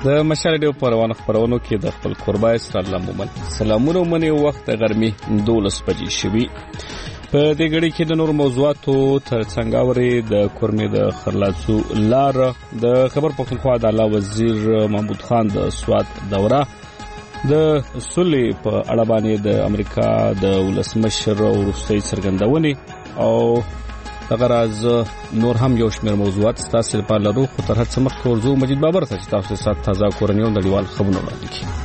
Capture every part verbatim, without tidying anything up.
د مشال ډیو پروانه خبرونو کې د خپل قربای سره مومن سلامونه منی وخت ګرمي دولس بجې شوي. په دې غړي کې د نور موضوعاتو ترڅنګ اوري د کورمې د خرلاسو لار د خبر پښتونخوا د اعلی وزیر محمود خان د سواد دوره د سولې په اړه باندې د امریکا د ولسمشر وروستۍ څرګندونې او دغه راز نور هم یو شمېر موضوعات ستاسو لپاره لرو، خو تر هر څه مخکې ورځو مجید بابر ته چې تاسو سره تازه کورنۍ او نړیوال خبرونه وړاندې کړي.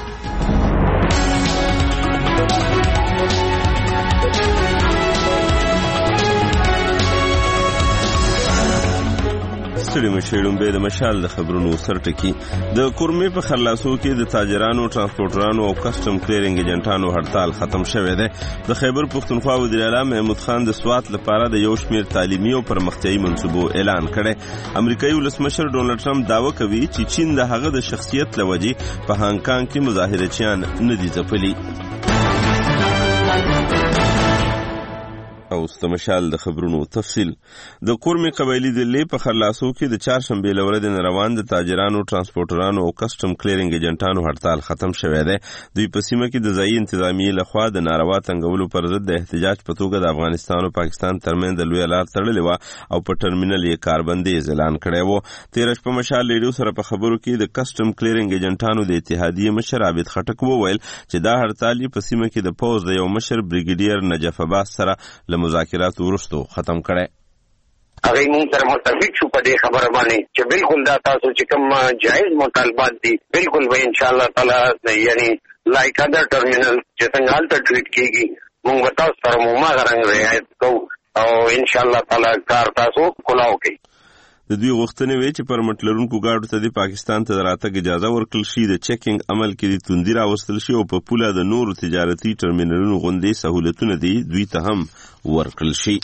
ستړي مشیړم به د مشال د خبرونو سرټکی د کورمې په خلاصو کې د تاجرانو، ترانسپورټرانو او کسٹم کلیرینګ ایجنټانو هړتال ختم شوه دی. د خیبر پښتونخوا وزیر اعلی محمود خان د سوات لپاره د یو شمېر تعلیمي او پرمختیایي منصوبو اعلان کړي. امریکایي ولسمشر ډونالد ټرمپ دعوه کوي چې چین د هغه د شخصیت لوجې په هانګ کانګ کې مظاهرچیان نه دي ځپلي. او استمشال د خبرونو تفصیل د کورمې قبایلی دلی په خلاصو کې د چهارشنبه لورې د روان د تاجرانو، ترانسپورټرانو او کسٹم کلیرینګ ایجنټانو هړتال ختم شوه دی. دوی په سیمه کې د ځایي انتظامیې لخوا د ناروا تنګولو پر ضد د احتجاج په توګه د افغانستان او پاکستان ترمنځ د لوی لار تړلې و او په ټرمینل یې کاربندیز اعلان کړی و. تیر شپه مشال ریډیو سره په خبرو کې د کسٹم کلیرینګ ایجنټانو د اتحادیې مشر عابد خټک وویل چې دا هړتال په سیمه کې د پوز د یو مشر بریګیډیر نجف عباس سره مذاکرات ورستو ختم کړي. هغه مونږ سره متفق شو په دې خبره باندې چې بالکل دا تاسو چې کوم جایز مطالبات دي بالکل به ان شاء الله تعالی یعنی لایک ادر ټرمینل چې څنګه حالت ټریټ کیږي مونږ به تاسو سره مو ما غرنګ رعایت کوو او ان شاء الله تعالی کار تاسو کولاو کوي. د دوی غوښتنې وی چې پر مټلرونکو گاډو ته د پاکستان ته راتګ اجازه ورکړل شي، د چیکینګ عمل کې د توندي راوستل شي او په پوله د نورو تجارتي ټرمینلونو غوندې سہولتونه دي دوی ته هم ورکړل شي.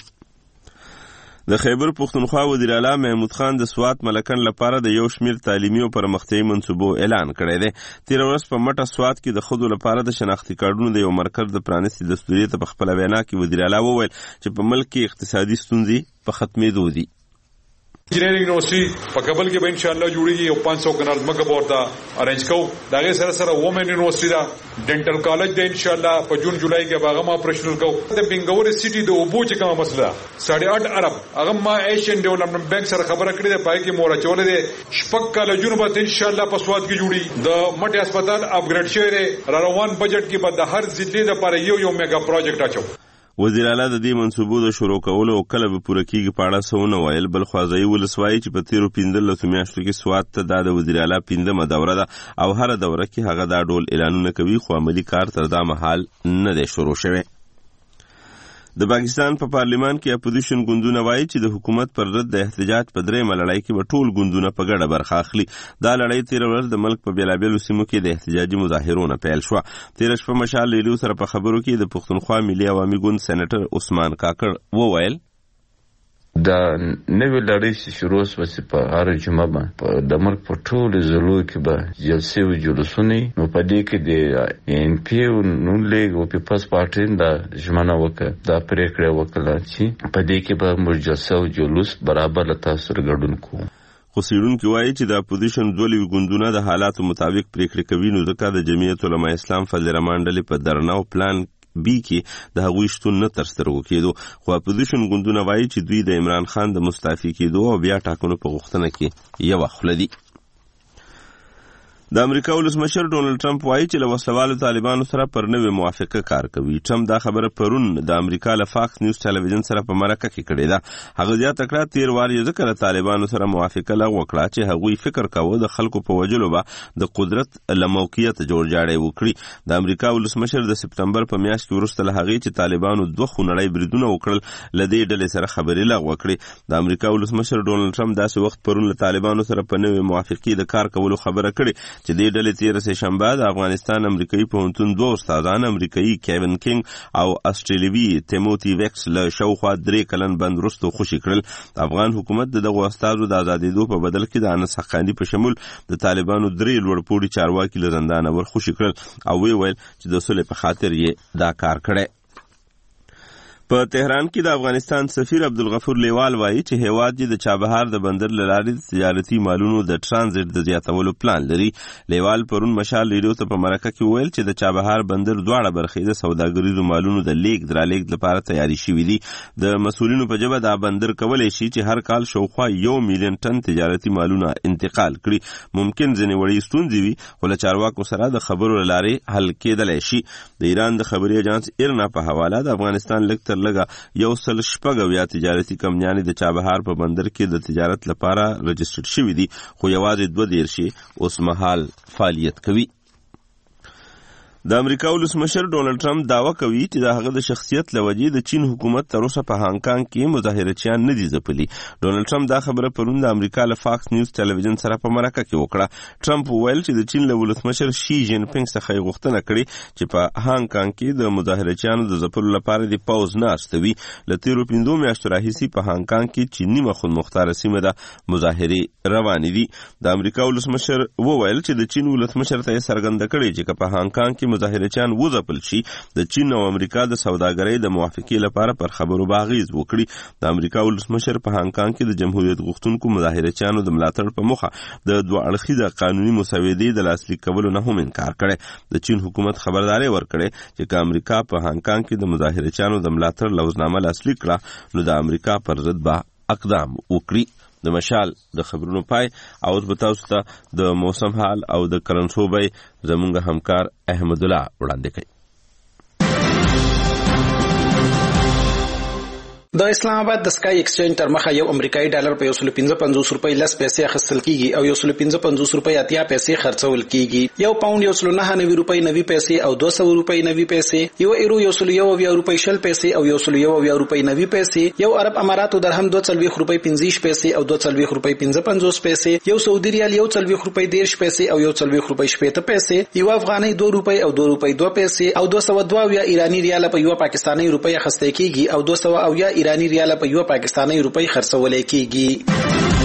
د خیبر پښتونخوا وزیر اعلی محمود خان د سوات ملکن لپاره د یو شمېر تعلیمي او پرمختیایي منصوبو اعلان کړی دی. تیر ورځ په مټه سوات کې د ښځو لپاره د شناختي کارډونو د یو مرکز د پرانیستي دستوریې ته په خپله وینا کې وزیر اعلی وویل چې په ملک کې اقتصادي ستونزې په ختمېدو دي. انجینیرینګ یونیورسيټي په کابل کې به ان شاء الله جوړیږي او پانچ سو کنال مګه ورته ارینج کوو. دغه سره سره وومن یونیورسيټي دا ډینټل کالج د ان شاء الله په جون جولای کې باغه ما اپریشنل کوو. د بنګور سيټي د اوبو چې کومه مسله ساڑھے آٹھ ارب هغه ما ایشین ډیولپمنٹ بانک سره خبره کړې ده، پای کې مورا چولې ده شپږ کالجونه به ان شاء الله په سواد کې جوړي. د مټي هسپتال اپګریډ شوی دی، را روان بجټ کې به د هر ضلع لپاره یو یو میگا پروجیکټ اچو. وزیر اعلی د دې منصوبو د شروع کولو او کله به پوره کیږي په اړه څه ونه ویل، بل خو ځایي ولسوایي چې په تیرو پنځلسو میاشتو کې سوات ته دا د وزیر اعلی پنځمه دوره ده او هره دوره کې هغه دا ډول اعلانونه کوي، خو عملي کار تر دا مهال نه دی شروع شوی. د پاکستان په پارلیمان کې اپوزیشن ګوندونه وایي چې د حکومت پر ضد د احتجاج په درېیمه لړۍ کې به ټول ګوندونه په ګډه برخه اخلي. دا لړۍ تېره ورځ د ملک په بېلابېلو سیمو کې د احتجاجي مظاهرونه پیل شوه. تېره شپه مشال ریډیو سره په خبرو کې د پښتونخوا ملي عوامي ګوند سېنیټر عثمان کاکړ وویل دا نوې لړۍ چې شروع شوه چې په هره جمعه باندې د ملک په ټولو ضلعو کې به جلسې او جلوسونه نو په دې کې د ان پی او نون لیگ او پیپلز پارټي دا ژمنه وکړه، دا پریکړه وکړه چې په دې کې به موږ جلسه او جلوس برابر له تاسو سره ګډون کوو. خو څېړونکي وایي چې د اپوزیشن دوه لوی ګوندونه د حالاتو مطابق پریکړې کوي، نو ځکه د جمعیت علما اسلام فضل رحمان ډلې په درنه او پلان بی کې د هغوی شتون نه تر سترګو کېدو، خو اپوزیشن ګوندونه وایي چې دوی د عمران خان د مستعفي کېدو او بیا ټاکنو په غوښتنه کې یوه خوله دي. د امریکا ولسمشر ډونالد ټرمپ وایي چې له وسلوالو طالبانو سره پر نوې موافقه کار کوي. ټرمپ دا خبره پرون د امریکا له فاکس نیوز ټلویزیون سره په مرکه کې کړې ده. هغه زیاته کړه تیر وار یې ځکه له طالبانو سره موافقه لغوه کړه چې هغوی فکر کاوه د خلکو په وجلو به د قدرت له موقعیت جوړ جاړی وکړي. د امریکا ولسمشر د سپتمبر په میاشت کې وروسته له هغې چې طالبانو دوه خونړی بریدونه وکړل له دې ډلې سره خبرې لغوه کړې. د امریکا ولسمشر ډونالد ټرمپ داسې وخت پرون له طالبانو سره په نوې موافقې د کار کولو خبره کړې چې دې ډلې تېره سه شنبه د افغانستان امریکایي پوهنتون دوه استادان امریکایي کیوین کینګ او استرالیوي تیموتی ویکس له شاوخوا درې کلن بند وروسته خوشي کړل. افغان حکومت د دغو استادو د ازادېدو په بدل کې د انس حقاني په شمول د طالبانو درې لوړپوړي چارواکي له زندانه ورخوشي کړل او ویې ویل چې د سولې په خاطر یې دا کار کړی. په تهران کې د افغانستان سفیر عبدالغفور لیوال وایي چې هیواد د چابهار د بندر له لارې د تجارتي مالونو د ترانزیت د زیاتولو پلان لري. لیوال پرون مشال ریډیو ته په مرکه کې ویل چې د چابهار بندر دواړه برخې د سوداګریزو مالونو د لیږد رالېږد لپاره تیاری شوي دي. د مسؤلینو په ژبه دا بندر کولی شي چې هر کال شاوخوا یو میلیون ټن تجارتي مالونه انتقال کړي. ممکن ځینې وړې ستونزې وي خو له چارواکو سره د خبرو له لارې حل کېدلی شي. د ایران د خبري اجانس ایرنا په حواله د افغانستان لږ تر لږه یو سل شپږ اویا تجارتي کمپنیانې د چابهار په بندر کې د تجارت لپاره رجسټر شوي دي خو یوازې دوه دېرش یې اوس مهال فعالیت کوي. د امریکا ولسمشر ډونالډ ټرمپ دعوه کوي چې د هغه د شخصیت له وجې د چین حکومت تر اوسه په هانګ کانګ کې مظاهرچیان نه دي ځپلي. ډونالډ ټرمپ دا خبره پرون د امریکا له فاکس نیوز ټلویزیون سره په مرکه کې وکړه. ټرمپ وویل چې د چین له ولسمشر شي جین پینګ څخه یې غوښتنه کړې چې په هانګ کانګ کې د مظاهرچیانو د ځپلو لپاره د پوځ ناسته وي. له تېرو پنځو میاشتو راهیسې په هانګ کانګ کې چې نیمه خودمختاره سیمه ده مظاهرې روانې دي. د امریکا ولسمشر وویل چې د چین ولسمشر ته یې څرګنده کړې چې که په هانګ کانګ کې مظاهرچیان وځپل شي د چین او امریکا د سوداګرۍ د موافقې لپاره پر خبرو باغیز وکړي. د امریکا ولسمشر په هانګ کانګ کې د جمهوریت غوښتونکو مظاهرچیانو د ملاتړ په موخه د دوه اړخیزه قانوني مسودې د لاسلیک کولو نه هم انکار کړی. د چین حکومت خبرداری ورکړی چې که امریکا په هانګ کانګ کې د مظاهرچیانو د ملاتړ لوزنامه لاسلیک کړه نو د امریکا پر ضد به اقدام وکړي. د مشال د خبرونو پای او اوس به تاسو ته د موسم حال او د کرنسو بیې زموږ همکار احمد الله وړاندې کوي. د اسلام آباد د سکای ایکسچینج تر مخه یو امریکایي ډالر په یو سل پنځه پنځوس روپۍ لس پیسې اخیستل کیږي او یو سل پنځه پنځوس روپۍ اتیا پیسې خرڅول کیږي. یو پاوند یو سل نهه نوي روپۍ نوي پیسې او دوه سوه روپۍ نوي پیسې. یو ایرو یو سل یو اویا روپۍ شل پیسې او یو سل یو اویا روپۍ نوي پیسې. یو عرب اماراتو درهم دوه څلوېښت روپۍ پنځه پیسې او دوه څلوېښت روپۍ پنځه پنځوس پیسې. یو سعودي ریال یو څلوېښت روپۍ دېرش پیسې او یو څلوېښت روپۍ شپېته پیسې. یو افغانۍ دوه روپۍ او دوه روپۍ دوه پیسې او دوه سوه دوه اویا ایراني ریاله په یو پاکستاني روپۍ اخیستل کیږي او دوه سوه اویا ایراني ریاله په یو پاکستاني روپۍ خرڅولای کیږي.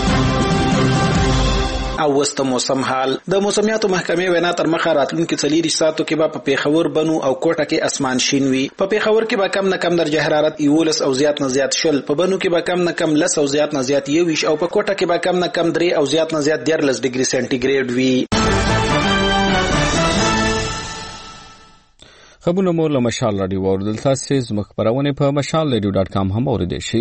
او وست موسم حال د موسمیاتو محکمې وینا تر مخه راتلونکي څلور ساعتو کې به په پیښور بنو او کوټه کې اسمان شین وي. په پیښور کې به کم نه کم درجه حرارت یولس او زیات نه زیات شل، په بنو کې به کم نه کم لس او زیات نه زیات یویش او په کوټه کې به کم نه کم درې او زیات نه زیات دیارلس ډیګري سانتیګریډ وي. خبرونه مو له مشال رادیو اوریدل تاسو زموږ خبرونه په مشال رادیو ډاټ کام هم اوریدئ شئ.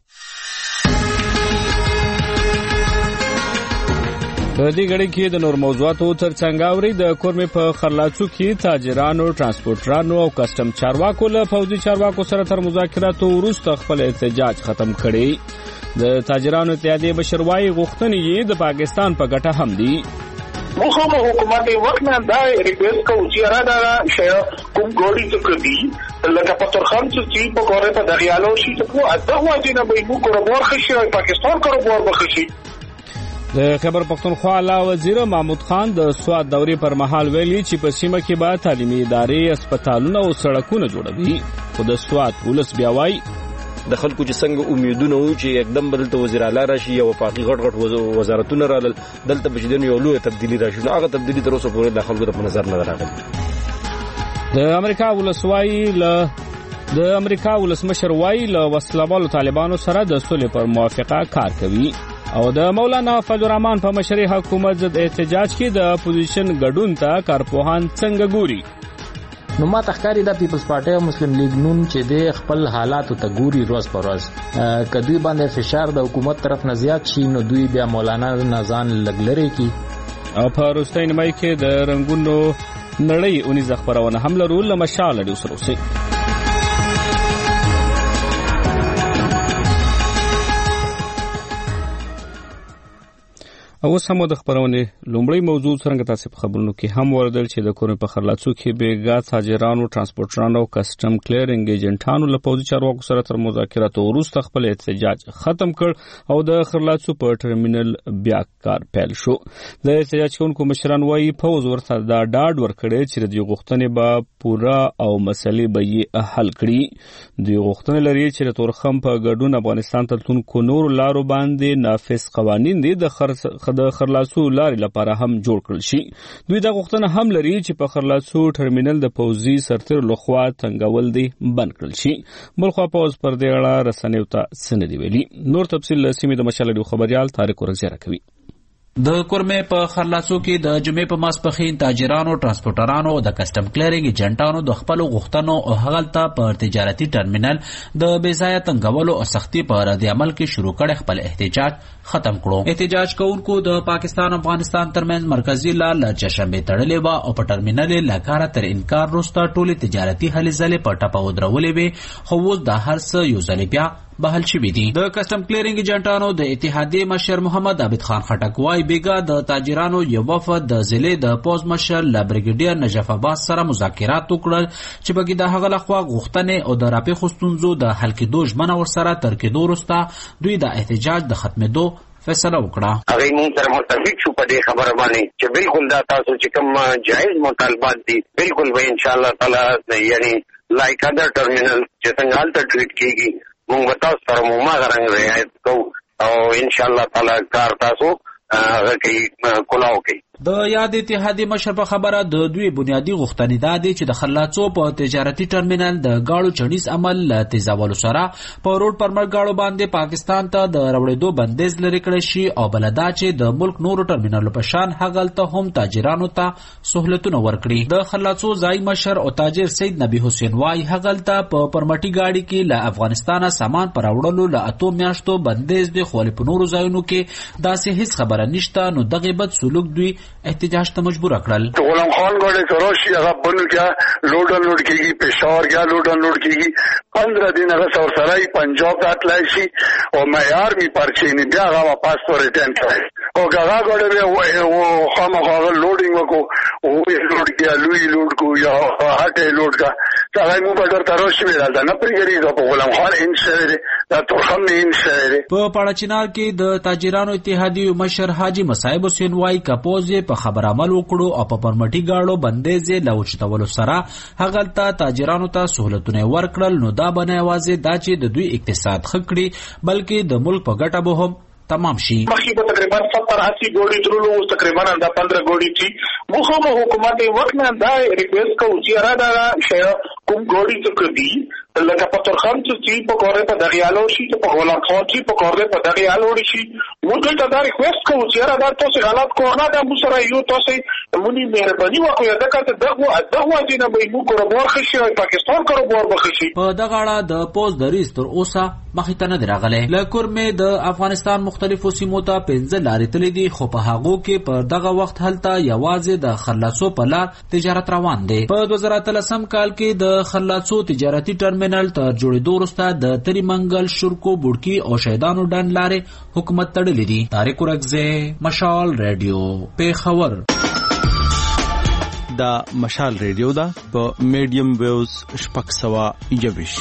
په دې غړي کې د نور موضوعاتو ترڅنګ اوري د کورمې په خرلاچو کې تاجرانو، ترانسپورټرانو او کسٹم چارواکو له پوځي چارواکو سره تر مذاکراتو وروسته خپل احتجاج ختم کړي. د تاجرانو اتحادیې بشروایي غوښتنې یې د پاکستان په ګټه هم دي. مخه حکومت وخت نه دا ریکوست کوي چې را دا شی کوم ګوډي څخه دی لکه پترخان چې په کوره په دریالو شي ته اته واجی نه به مو کاروبار خشي او پاکستان کاروبار بخشي. د خبر پختونخوا اعلی وزیر محمود خان د سواد دورې پر مهال ویلي چې په سیمه کې به تعلیمي ادارې، هسپتالونه او سړکونه جوړوي. خو د سواد ولس بیا وایي د خلکو چې څنګه امیدونه و چې یکدم بدلته وزیر اعلی راشي یا وفاقي غټ غټ وزارتونه رالل دلته به چې یو لوی تبدیلی راشي نو هغه تبدیلی تر اوسه پورې د خلکو په نظر نه راغلی. د امریکا ولسوایي له د امریکا ولسمشر وایي له وسلوالو طالبانو سره د صلح پر موافقه کار کوي او د مولانا فضل الرحمن په مشرۍ حکومت ضد احتجاج کې د اپوزیشن ګډون ته کارپوهان څنګه ګوري. نو ما تخکاری د پیپلز پارټي او مسلم لیگ نون چې د خپل حالات ته ګوري روز پر روز کدوې باندې فشار د حکومت طرف نه زیات شي نو دوی بیا مولانا نازان لګلري کی او په روستۍ نیمای کې د رنگونو نړۍ اونیز خبرونه هم لرو له مشال لري سره اوسئ. او سمو د خبرونه لومړی موضوع څنګه تاسو په خبرونو کې هم وردل چې د کورن په خرلاڅو کې بیګا تاجرانو، ترانسپورټرانو او کسٹم کلیرینګ ایجنټانو له پوځي چارواکو سره تر مذاکراتو وروسته خپل احتجاج ختم کړ او د خرلاڅو په ټرمینل بیا کار پیل شو. د احتجاج کوونکو مشران وایي پوځ ورته دا ډاډ ورکړي چې د غوښتنې به پورا او مسلې به یې حل کړي. د غوښتنې لري چې د تورخم په ګډون افغانستان ته تلونکو نور لارو باندې نافذ قوانین دي د د خرلاسو لارې لپاره هم جوړ کړل شي. دوی دا غوښتنه هم لري چې په خرلاسو ټرمینل د پوځي سرتیر لخوا تنګول دی بند کړل شي. بلخوا پوز پر دې اړه رسنیو ته څه دی ویلي. نور تفصیل له سیمې د مشال رادیو خبريال طارق ورزیه راکوي. د کورمې په خرلاسو کې د جمعې په ماسپښین تاجرانو، ترانسپورټرانو او د کسټم کلیرینګ ایجنټانو د خپلو غوښتنو او هغلته پر تجارتي ټرمینل د بېځایه تنګولو او سختي په رد عمل کې شروع کړی خپل احتجاج ختم کړو. احتجاج کوونکو د پاکستان او افغانستان ترمنځ مرکزي لار له چشمبې تړلې وه او په ټرمینل یې له کاره تر انکار وروسته ټولې تجارتي هلې ځلې په ټپه ودرولې وې، خو اوس دا هر څه یو ځلې بیا بحل شوي دي. د کسټم کلیرینګ ایجنټانو د اتحادیې مشر محمد عابد خان خټک وایي بیګا د تاجرانو یو وفد د ضلع د پوز مشر له بریګیډیر نجف عباس سره مذاکرات وکړل چې بګي د هغه لخوا غوښتنې او د راپېښو ستونزو د حل کېدو ژمنه ورسره تر کېدو وروسته دوی د احتجاج د ختمېدو فیصله وکړه. هغه موږ سره متفق شو په دې خبره باندې چې بالکل دا تاسو چې کوم جایز مطالبات دي بالکل به ان شاء الله تعالی یعنی لایک ادر ټرمینل چې څنګه حالت ټریټ کیږي موږ به تاسو سره مو ما غرنګ رعایت کوو او ان شاء الله تعالی کار تاسو هغه کوي کلاو کوي. د یاد اتحادیې مشر په خبره د دوی بنیادی غوښتنې دا دي چې د خرلاسو په تجارتي ټرمینل د گاړو چړیز عمل له تیزولو سره په روډ پرمټ گاړو باندې پاکستان ته د راوړېدو بندیز لرې کړی شي او بل دا چې د ملک نورو ټرمینلو په شان هغلته هم تاجرانو ته سهولتونه ورکړي. د خرلاسو ځای مشر او تاجر سید نبی حسین وای هغلته په پرمټي گاډي کې له افغانستانه سامان پر راوړلو له اتو میاشتو بندیز دی، خو په نورو ځایونو کې داسې هیڅ خبره نشته. نو دغه بد سلوک دوی احتجاج ته مجبور کړل. غلام خان ګاډي تراشي هغه بنو کې لوډ ان لوډ کیږي، پېښور کې لوډ ان لوډ کیږي، پندرہ دن هغه سور سرای پنجاب ته تلای شي او معیار می پرچینی بیا هغه واپس تو ریټرن کړي او هغه ګاډي او خامخا لوډینګ وکړو او لوډ کې لوی لوډ کو یا هټه لوډ کا څنګه مو بدر تراشي ویل دا نه پرګری په غلام خان ان شهر دا ترخم ان شهر په پاړچینار کې د تاجرانو اتحادیې مشر حاجی مصعب حسین وای کپوزې په خبر عمل وکړو او په پرمټي گاړو بندیزې لوچتولو سره هغلته تاجرانو ته سہولتونه ورکړل. نو دا بنه یوازې دا چې د دوی اقتصاد خکړي بلکې د ملک په ګټه به هم تمام شي. مخکې به تقریبا ستر اسی ګوډي ترلو اوس تقریبا دا پندرہ ګوډي چې مخه مو حکومت وخت نه دا ریکویسټ کوي چې را دا کوم ګوډي څه کوي لکه په ترخم چې په کوره په دغیالو شي په غلام خان چې په کوره په دغیالو شي موږ ته دا ریکویسټ کوو چې را دا تاسو غلط کوه دا مو سره یو تاسو مونږ مهرباني وکړئ دا کته دغه دغه دینه به مو کاروبار خشي پاکستان کاروبار بخشي. په دغه اړه د پوز دریز تر اوسه مخې ته نه دراغله. لکورمې د افغانستان مختلفو سیمو ته پنځه لارې تللې دي، خو په هغو کې په دغه وخت هلته یوازې د خرلاسو په لار تجارت روان دی. په دوه زره اتلسم کال کې د خرلاسو تجارتي ټرمینل تر جوړېدو وروسته د تری منګل، شرکو، بوډکي او شهیدانو ډنډ لارې حکومت تړلې دي. طارق ورکزی، مشال ریډیو، پیښور. دا مشال ریډیو دا په میډیم ویوز شپږ سوه یوویش.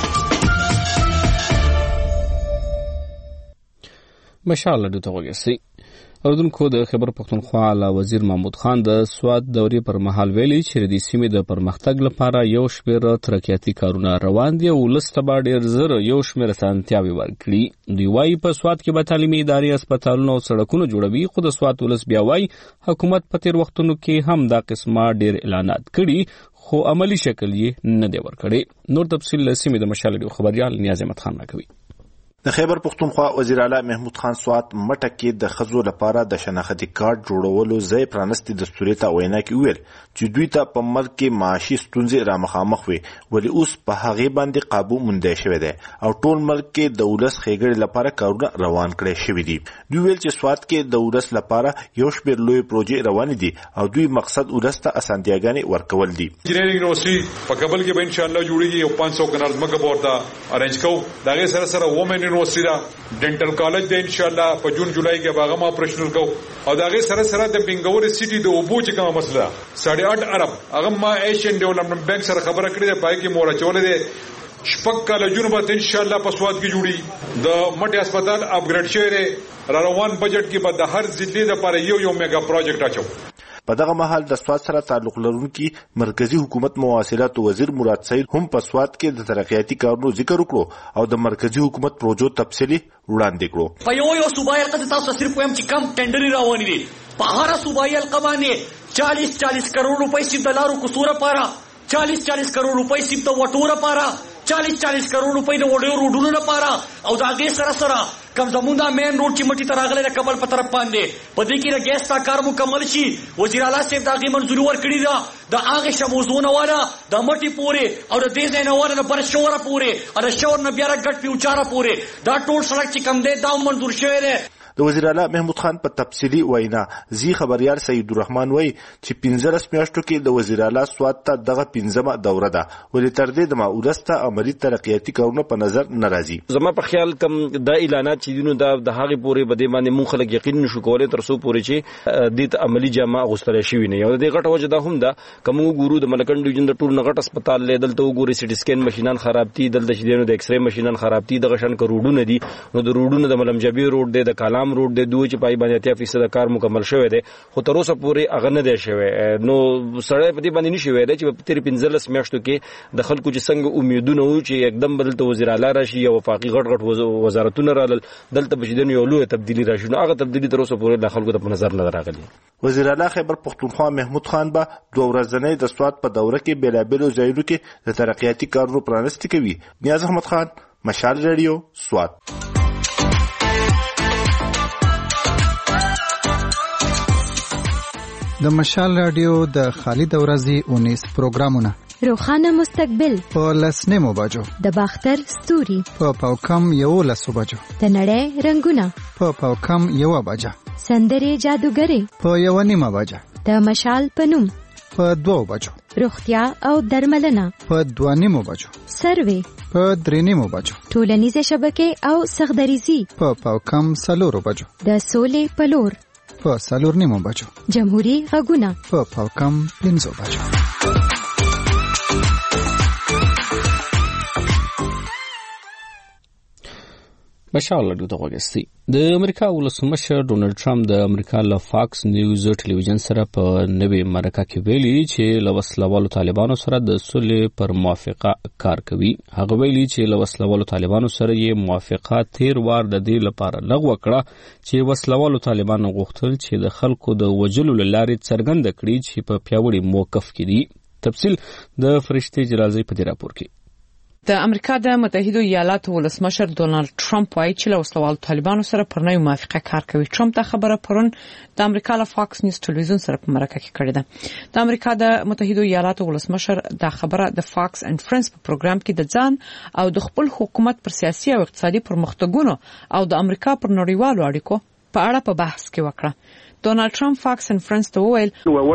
مشال ریډیو ته وګورئ. اردوونکو د خیبر پختونخوا اعلی وزیر محمود خان د سواد دورې پر مهال ویلي چې د سیمې د پرمختګ لپاره یو شمېر ترقیاتي کارونه روان دي او ولس ته به ډېر زر یو شمېر اسانتیاوې ورکړي. دوی وایي په سواد کې به تعلیمي ادارې، هسپتالونه او سړکونه جوړوي، خو د سواد ولس بیا وایي حکومت په تیر وختونو کې هم دا قسمه ډېر اعلانات کړي خو عملی شکل یې نه دی ورکړی. نور تفصیل له سیمې د مشال ریډیو خبريال نیاز احمد خان راکوي. د خیبر پختونخوا وزیر اعلی محمود خان سوات مټه کې د خزو لپاره د شناختی کارت جوړولو ځای پرانستي دستوري ته وینا کې ویل چې دوی ته په ملک کې معاشي ستونزې را مخامخ وي، ولی اوس په هغې باندې قابو موندی شوی دی او ټول ملک کې د ولس ښېګړې لپاره کارونه روان کړی شوي دي. دوی ویل چې سوات کې د ولس لپاره یو شمېر لوی پروژې روانې دي او دوی مقصد ولس ته اسانتیاګانې ورکول دي. انجینرینګ یونیورسيټي په کابل کې به ان شاء الله جوړیږي او پانچ سو کنال ځمکه به ورته ارینج کوو. د هغې سره سره وومن یونیورسيټي ده، ډینټل کالج ده، ان شاء الله په جون جولای کې به هغه هم اپریشنل کوو. او د هغې سره سره د بنګور سیټي د اوبو چې کومه مسله ساڑھے آٹھ ارب هغه ما ایشین ډیولپمنٹ بینک سره خبره کړې ده، پای کې مور اچولې ده. شپږ کالجونه به ان شاء الله په سواد کې جوړي. د مټي هسپتال اپګریډ شوی دی. را روان بجټ کې به د هر ضلع لپاره یو یو میگا پروجیکټ اچو. په دغه مهال د سواد سره تعلق لرونکي مرکزی حکومت مواصلات وزیر مراد سعید هم په سواد کې د ترقیاتي کارونو ذکر وکړو او د مرکزی حکومت پروژو تفصیلي وړاندې کړو. په یو یو صوبایي حلقه تاسو صرف وایم چې کم ټینډر راوړي دي په هر صوبایي حلقه باندې چالیس چالیس کروڑ روپۍ سیب د لارو کوڅو لپاره، چالیس چالیس کروڑ روپۍ سیب د وټو لپاره، چالیس چالیس کروڑ روپۍ د وړو روډونو لپاره او د هغې سره سره کم زمون دا مین روډ چې مټي ته راغلی د کابل په طرف باندې په دې کې د ګیس تا کار مکمل شي. وزیر اعلی صاحب د هغې منظوري ورکړې ده د هغې شموزو نه والا د مټي پورې او د دې ځای نه والا د بر شوره پورې او د شور نه بیا را ګټ پیوچاره پورې دا ټول سړک چې کم دی دا منظور شوی دی. د وزیر اعلی محمود خان په تفصیلي وینا زی خبريال سید الرحمن وای چې پنځلس میاشتو کې د وزیر اعلی سواد ته دغه پنځمه دوره ده ولې تر دې د ماولسته عملی ترقیاتي کارونه په نظر ناراضي. زما په خیال کم د اعلانات چې دینو د هغه پورې بده باندې مون خلک یقین نشو کولای تر څو پورې چې د عملی جامه غوستل شي نه یو د غټه وجه ده هم ده کوم ګورو د ملکن ډیویژن د ټول نغټ هسپتال لیدل ته وګوري سټي سکین ماشينان خراب دي دلته چې دینو د ایکس ری ماشينان خراب دي دغه شان کروڑونه دي نو د روډونو د ملمجبي روډ دی د کلام روډ دی دوی پای باندې اتیا فیصد کار مکمل شوی دی خو تر اوسه پورې هغه نه دی شوی نو سړی په دې باندې نشي ویلی چې په تېرې پنځلس میاشتو کې د خلکو چې څنګه امیدونه وو چې یکدم به دلته وزیر اعلی راشي یا وفاقي غټ غټ وزارتونه رالل دلته به چې دین یو لویه تبدیلي راشي نو هغه تبدیلي تر اوسه پورې د خلکو ته په نظر نه راغلي. وزیر اعلی خیبر پختونخوا محمود خان به دوه ورځنۍ د سواد په دوره کې بېلابېلو ځایونو کې د ترقیاتي کارونو پرانستې کوي. نیاز احمد خان، مشال ریډیو، سواد. د مشال رادیو د خالد اورازي اونیس پروګرامونه روخانه مستقبل په لسنیمو بجو د باختر ستوري په پاوکم یو لسو بجو د نړۍ رنگونه په پاوکم یو بجه سندري جادوګری په یو نیمه بجه د مشال پنوم په دوه بجو روغتیا او درملنه په دوه نیمو بجو سروي په درې نیمو بجو ټولنیزه شبکې او سخدریزي په پاوکم سلورو بجو د سولې پلور په سلور نیمو بجو جمهوریت غږونه په پاوکم پنځو بجو. مشال ډو ته وګورئ. د امریکا ولسمشر ډونالد ټرمپ د امریکا له فاکس نیوز ټلویزیون سره په نوې مرکه کې ویلي چې له وسلوالو طالبانو سره د صلح پر موافقه کار کوي. هغه ویلي چې له وسلوالو طالبانو سره یې موافقه تیر وار د دې لپاره لغوه کړه چې وسلوالو طالبانو غوښتل چې د خلکو د وجلو لارې څرګنده کړي چې په پیاوړي موقف کې دي. تفصیل د فرشتي جرازي په دې راپور کې. د امریکا د متحده ایالاتو ولسمشر ډونالد ټرمپ وايي چې له وسلوالو طالبانو سره پر نوې موافقه کار کوي. ټرمپ دا خبره پرون د امریکا له فاکس نیوز ټلویزیون سره په مرکه کې کړې ده. د امریکا د متحده ایالاتو ولسمشر دا خبره د فاکس اینڈ فرندز په پروګرام کې د ځان او د خپل حکومت پر سیاسي او اقتصادي پرمختګونو او د امریکا پر نړیوالو اړیکو په اړه په بحث کې وکړه. ډونالد ټرمپ فاکس اینڈ فرندز ته وویل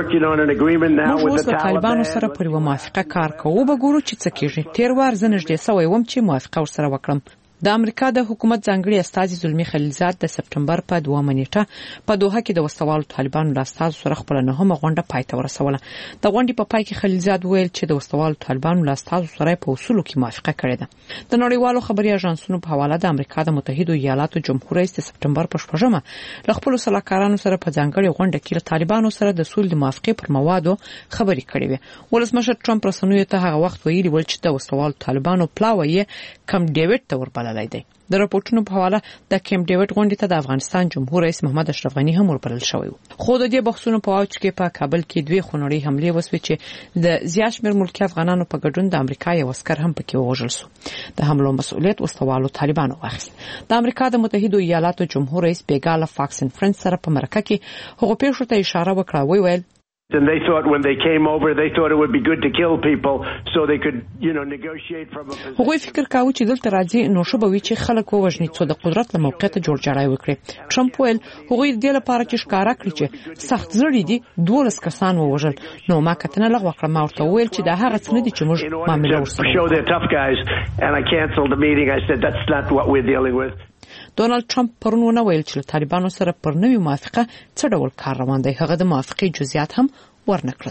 موږ اوس د طالبانو سره پر یوه موافقه کار کوو به ګورو چې څه کېږي. تیر وار زه نږدې سوی وم چې موافقه ورسره وکړم. د امریکا د حکومت ځانګړي استازي زلمي خلیلزاد د سپټمبر په دوهمه نیټه په دوحه کې د وسلوالو طالبانو له استازو سره خپله نهمه غونډه پای ته ورسوله. د غونډې په پای کې خلیلزاد ویل چې د وسلوالو طالبانو له استازو سره په اصولو کې موافقه کړې ده. د نړیوالو خبري اژانسونو په حواله د امریکا د متحده ایالاتو جمهور رئیس د سپټمبر په شپږمه له خپلو سلاکارانو سره په ځانګړې غونډه کې له طالبانو سره د صلح د موافقې پر موادو خبرې کړې وې. ولسمشر ټرمپ رسنیو ته هغه وخت ویلي ول چې د وسلوالو طالبانو پلاوی یې کم ډیوډ ته وربللی دی. د راپورټونو په حواله د کیم ډیوډ غونډې ته د افغانستان جمهور رئیس محمد اشرف غنی هم وربلل شوی و. خو د دې بحثونو په واچ کې په کابل کې دوه خونړۍ حملې وسوې چې د زیات شمېر ملکي افغانانو په ګډون د امریکا یو عسکر هم پکې ووژل شو. د حملو مسؤلیت وسلوالو طالبانو واخیست. د امریکا د متحده ایالاتو جمهور رئیس بیګاله فاکس اینڈ فرندز سره په مرکه کې هغه پیښو ته اشاره وکړه. وی ویل And they thought when they came over, they thought it would be good to kill people so they could, you know, negotiate from a position. هغه فکر کاوه چې دلته راځي نو شو به وي چې خلک ووژني څو د قدرت له موقعیت جوړ جاړی وکړي. ټرمپ ویل هغه دې لپاره چې ښکارا کړی چې سخت زړی دي دولس کسان ووژل. نو ما کتنه لغوه کړم او ورته ویل چې دا هغه څه نه دي چې موږ معاملې ورسره show their tough guys and I canceled the meeting. I said that's not what we're dealing with. ډونالد ټرمپ پرون ونه ویل چې طالبانو سره پر نوې موافقه څه ډول کار روان دی. هغه د موافقې جزئیات هم ورنکړل.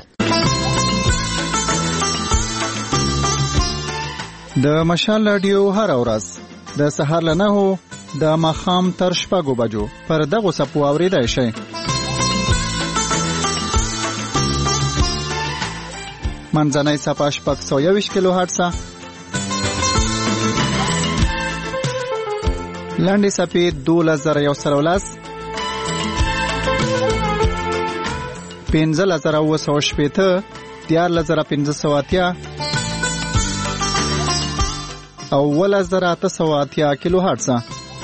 د مشال رادیو هر ورځ د سهار له نهو د ماښام تر شپږو بجو پر دغو څپو اورېدای شئ. منځنۍ صفحه شپږ سوه یوویشت کیلو هرټزه، لنډې صفحې دولس زره یو سل او لس، پنځلس زره اووه سوه شپېته، دیارلس زره پنځه سوه اتیا او اوولس زره اته سوه اتیا کیلو هرټزه.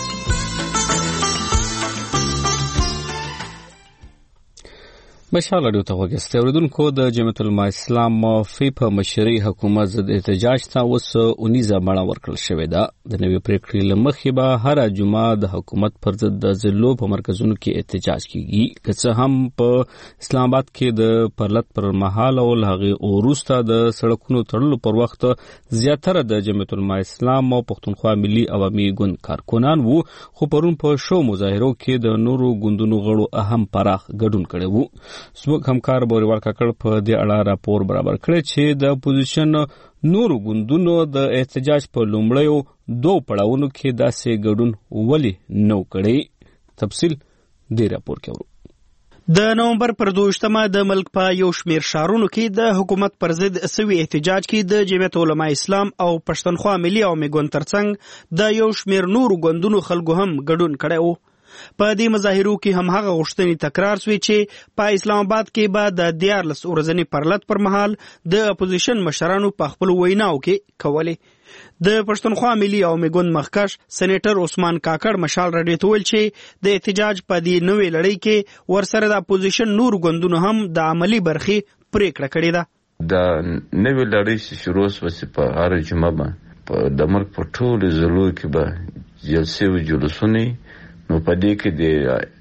مشال راډیو ته وګورئ. اوریدونکو د جمعیت العلماء اسلام فی په مشري حکومت ضد احتجاج ته اوس اونیزه مړه ورکړل شوې ده. د نوې پریکړې له مخې به هر جمعه د حکومت پر ضد د ضلعو په مرکزونو کې احتجاج کیږي. که څه هم په اسلام آباد کې د پرلط پر مهال او هغې وروسته د سړکونو تړلو پر وخت زیاتره د جمعیت العلماء اسلام او پښتونخوا ملي عوامي ګوند کارکنان وو، خو پرون په شو مظاهرو کې د نورو ګوندونو غړو اهم پراخ ګډون کړی وو. زموږ همکار بوریوال کاکړ په دې اړه راپور برابر کړی چې د اپوزیشن نورو ګوندونو د احتجاج په لومړیو دوه پړاوونو کې داسې ګډون ولې نه کړی. تفصیل دې راپور کې ورو. د نومبر پر دوشتمه د ملک په یو شمیر شهرونو کې د حکومت پر ضد سوي احتجاج کې د جمعیت علماء اسلام او پښتونخوا ملي عوامي ګوند ترڅنګ د یو شمیر نورو ګوندونو خلکو هم ګډون کړی و. په دې مظاهرو کې هم هغه غوښتنې تکرار شوې چې په اسلام آباد کې به د دیارلس ورځني پرلط پر مهال د اپوزیشن مشرانو په خپل ویناو کې کولې. د پښتونخوا ملي عوامي ګوند مخکښ سېنیټر عثمان کاکړ مشال راډیو ته ویل چې د احتجاج په دې نوې لړۍ کې ورسره د اپوزیشن نور ګوندونو هم د عملی برخې پریکړه کړې ده. د نوې لړۍ شروع شوه په هر جمعه باندې د ملک په ټولو ضلعو کې به جلسې او جلوسونه، نو په دې کې د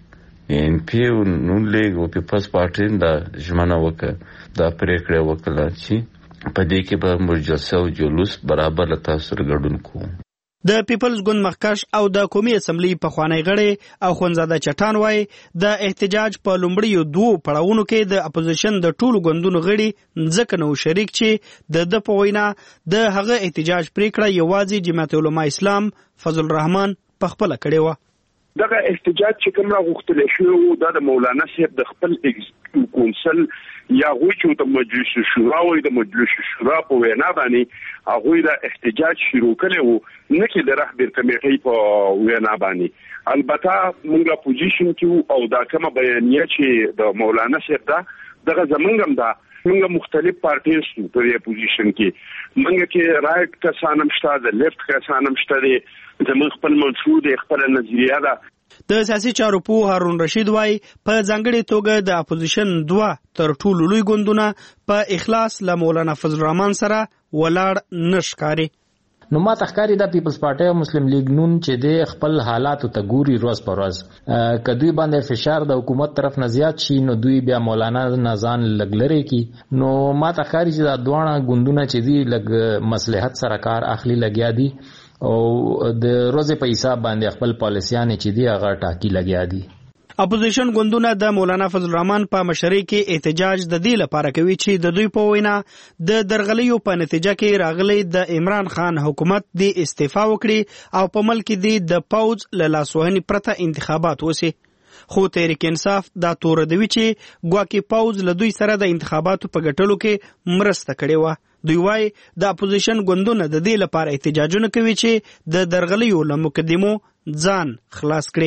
ان پی او نون لیگ او پیپلز پارټي د ژمنه وکړه دا پریکړه وکړه چې په دې کې به موږ جلسه او جلوس برابر له تاسو سره ګډون کوو. د پیپلز ګوند مخکښ او د قومي اسمبلی پخوانی غړی اخوندزاده چټان وایي د احتجاج په لومړیو دوو پړاوونو کې د اپوزیشن د ټولو ګوندونو غړي ځکه نو شریک چې د د په وینا د هغه احتجاج پریکړه یوازې جمعیت علماء اسلام فضل الرحمن په خپله کړې وه. دغه احتجاج چې کوم راغوښتل شوی و دا د مولانا صاحب د خپل ایگزیکټیو کونسل یا هغوی چې د مجلس شورا وایي د مجلس شورا په وینا باندې هغوی دا احتجاج شروع کړی و، نه کې د رهبر کمیټې په وینا باندې. البته موږ اپوزیشن کې او دا کومه بیانیه چې د مولانا صاحب دا دغه زمونږ هم دا موږ مختلف پارټي سو په اپوزیشن کې موږ کې رائټ کسان هم شته، د لیفت کسان هم شته، زموږ خپل منشور د خپل نظریه ده. د سیاسي چارو پوه هارون رشید وایي په ځانګړې توګه د اپوزیشن دوه تر ټولو لوی ګوندونه په اخلاص له مولانا فضل الرحمن سره ولاړ نه ښکاري. نو ما تخکاری دا پیپلز پارټي او مسلم لیگ نون چې د خپل حالات ته ګوري روز پر روز کدوې باندې فشار د حکومت طرف نه زیات شي نو دوی بیا مولانا نازان لګلري کی. نو ما تخکاری چې دا دوه ګوندونه چې دی لګ مصلحت سره کار اخلي لګیا دي او د روزه په حساب باندې خپل پالیسیان چې دی هغه ټاکی لګیا دي. اپوزیشن ګوندونه د مولانا فضل الرحمن په مشرۍ کې احتجاج د دې لپاره کوي چې د دوی په وینا د درغلیو په نتیجه کې راغلي د عمران خان حکومت د استعفا وکړي او په ملک کې د پوز له لاسوهنې پرته انتخابات وسی. خو تحریک انصاف دا تور دوی چې ګواکې پوز له دوی سره د انتخاباتو په ګټلو کې مرسته کړې و. دوی وايي د اپوزیشن ګوندونه د دې لپاره احتجاجونه کوي چې د درغلیو له مقدمو ځان خلاص کړي.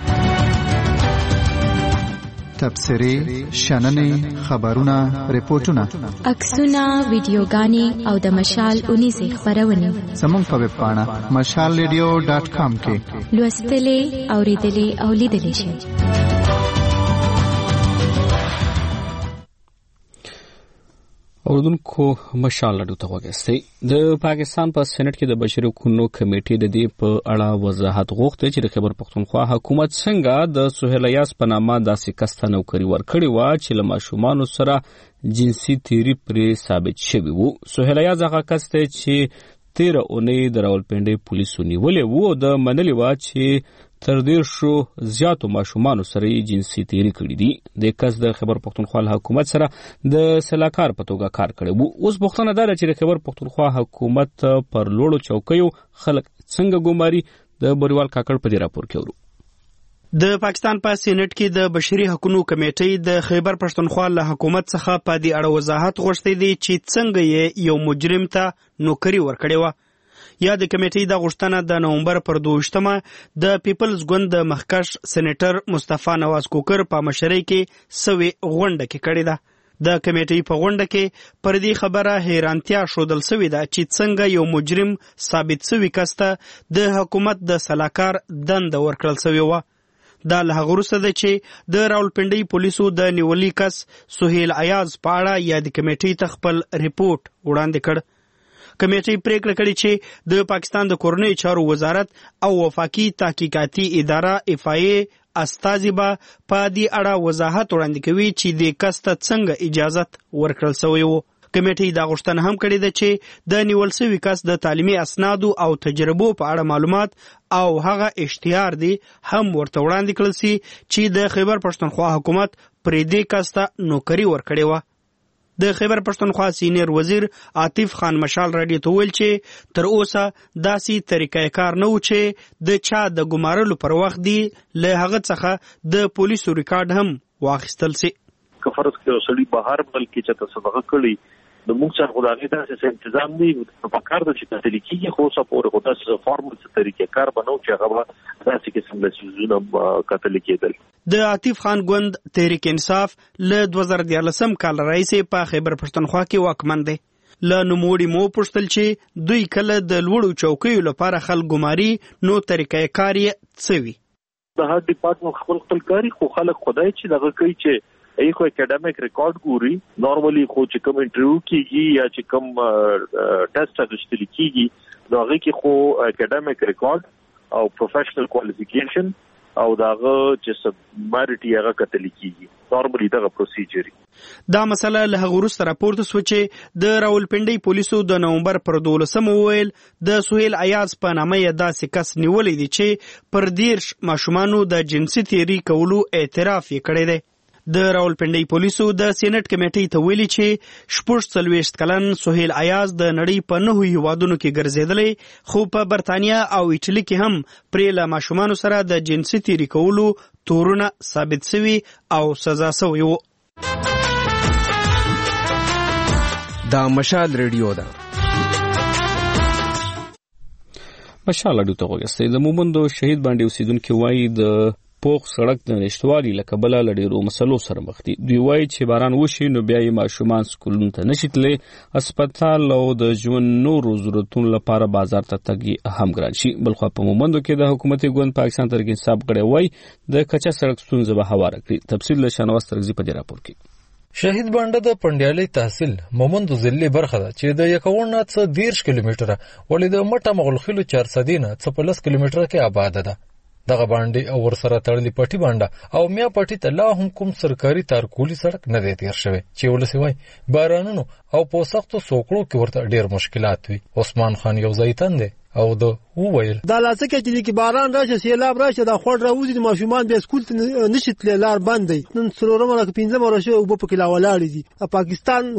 تبصرې، شننې، خبرونه، ریپورتونه، عکسونه، ویډیوګانې او د مشال اونیزې خبرونه زموږ په ویب پاڼه مشال ریډیو ډاټ کام کې لوستلې، اوریدلې او لیدلې شئ. اوردونکو مشال راډیو ته وګورئ. د پاکستان په سېنات کې د بشري حقوقو کمیټې د دې په اړه وضاحت غوښته چې د خیبر پښتونخوا حکومت څنګه د سهیل یاس په نامه داسې کس ته نوکري ورکړې وه چې له ماشومانو سره جنسي تیری پرې ثابت شوی و. سهیل یاس هغه کس دی چې تیره اونۍ د راولپنډۍ پولیسو نیولې و او د منلې وه چې تر دیرشو زیاتو ماشومانو سره یې جنسي تیری کړي دي. د کس د خیبر پښتونخوا حکومت سره د سلاکار په توګه کار کړی و. اوس پوښتنه دا ده چې د خیبر پښتونخوا حکومت پر لوړو چوکیو خلک څنګه ګوماري. د بریوال کاکړ په دې راپور کې ورو. د پاکستان په سېنات کې د بشري حقوقو کمیټې د خیبر پښتونخوا له حکومت څخه په دې اړه وضاحت غوښتي دي چې څنګه یې یو مجرم ته نوکری ورکړې و. یا د کمیټې د غوښتنه د نومبر پر دوشتمه د پیپلز ګوند د مخکښ سېنیټر مصطفی نواز کوکر په مشرۍ کې سوي غونډه کې کړې ده. د کمیټې په غونډه کې پر دې خبره حیرانتیا ښودل سوې ده چې څنګه یو مجرم ثابت سوي کس ته د حکومت د سلاکار دنده ورکړل سوې وه. دا له هغه وروسته ده چې د راولپنډۍ پولیسو د نیولي کس سهیل ایاز په اړه یا د کمیټې ته خپل ریپورت وړاندې کړ. کمیټې پریکړه کړې چې د پاکستان د کورنیو چارو وزارت او وفاقي تحقیقاتي اداره اف آی ای استازي به په دې اړه وضاحت وړاندې کوي چې د کس ته څنګه اجازت ورکړل سوی و. کمیټې دا غوښتنه هم کړې ده چې د نیول سوي کس د تعلیمي اسنادو او تجربو په اړه معلومات او هغه اشتهار دی هم ورته وړاندې کړل سي چې د خیبر پښتونخوا حکومت پرې دې کس ته نوکری ورکړې وه. د خیبر پښتونخوا سینیر وزیر عاطف خان مشال راډیو ته ویل چې تر اوسه داسې طریقه کار نه و چې د چا د ګمارلو پر وخت دی له هغه څخه د پولیسو ریکارډ هم واخیستل سي. که فرض کړو سړي بهر بلکې چې تاسو دغه کړی د موږ څخه خدای ته څه تنظیم دی په کار د چې کتل کیږي خو څه پورې خو تاسو فارمل څه طریقې کار بنو چې هغه داسې کې څنګه سيزونه کتل کېدل. د عاطف خان ګوند تحریک انصاف له دوه زره دیارلسم کال راهیسې په خیبر پښتونخوا کې واکمن دی. له نوموړي مو پوښتل چې دوی کله د لوړو چوکیو لپاره خلک ګماري نو طریقې کار یې څه وي. د هر ډپارټمنټ خپل خپل کاری خو خلک خدای چې دغه کوي چې ایکو اکیډمیک ریکارډ ګوري نارملی خو چې کوم انټرویو کیږي یا چې کوم ټیسټ اغوستل کیږي نو هغه کې خو اکیډمیک ریکارډ او پروفیشنل کوالیفیکیشن او داغه چې سبمارټي هغه کتل کیږي نارملی دغه پروسیجر. دا مسله له هغه وروسته راپورته شو چې د راولپنډۍ پولیسو د نومبر پر دولسم ویل د سهیل ایاز په نامه یې داسې کس نیولې دي چې پر دیرش ماشومانو د جنسي تیری کولو اعتراف یې کړی دی. د راولپنډۍ پولیسو د سېنات کمیټې ته ویلي چې شپږ څلوېښت کلن سهیل ایاز د نړۍ په نهو هیوادونو کې ګرځېدلی خو په برتانیا او ایټالي کې هم پرې له ماشومانو سره د جنسي تیری کولو تورونه ثابت سوي او سزا سوي وو. دا مشال ریډیو ده. مشال ریډیو ته وګورئ. د مومندو شهید باندې اوسیدونکو وایي د پوخ سړک د نشټوالي له کبله له ډېرو مسلو سره مخ دي. دوی وایي چې باران وشي نو بیا یې ماشومان سکولونو ته نشي تللی، هسپتال او د ژوند نورو ضرورتونو لپاره بازار ته تګ هم ګران شي. بلخوا په مومندو کې د حکومتي ګوند پاکستان تحریک انصاف غړي وایي د کچا سړک ستونزه به هواره کړي. تفصیل له شانواز ترغزي په دې راپور کې. شهید بانډه د پنډیالي تحصیل مومندو ضلع برخه ده چې د یکونه څخه دیرش کیلومتره ولې د مټه مغلخیلو چار صدینه څخه پلس کیلومتره کې آباد ده. دغه باندې او ورسره تړلې پټي باندې او میا پټي ته لا هم کوم سرکاري تارکولي سړک نه دی تیر شوی چې ولسی وای بارانونو او پوسختو سوکړو کې ورته ډیر مشکلات وي. عثمان خان یو ځایتن دی او د وویل دا لاسه کې چې باران راشه سیلاب راشه دا خور راوځي د ماشومان به سکول ته نشي تللی لار بند دی. نن څلورم راک پنځم راشه او په کې لا ولاړ دي. پاکستان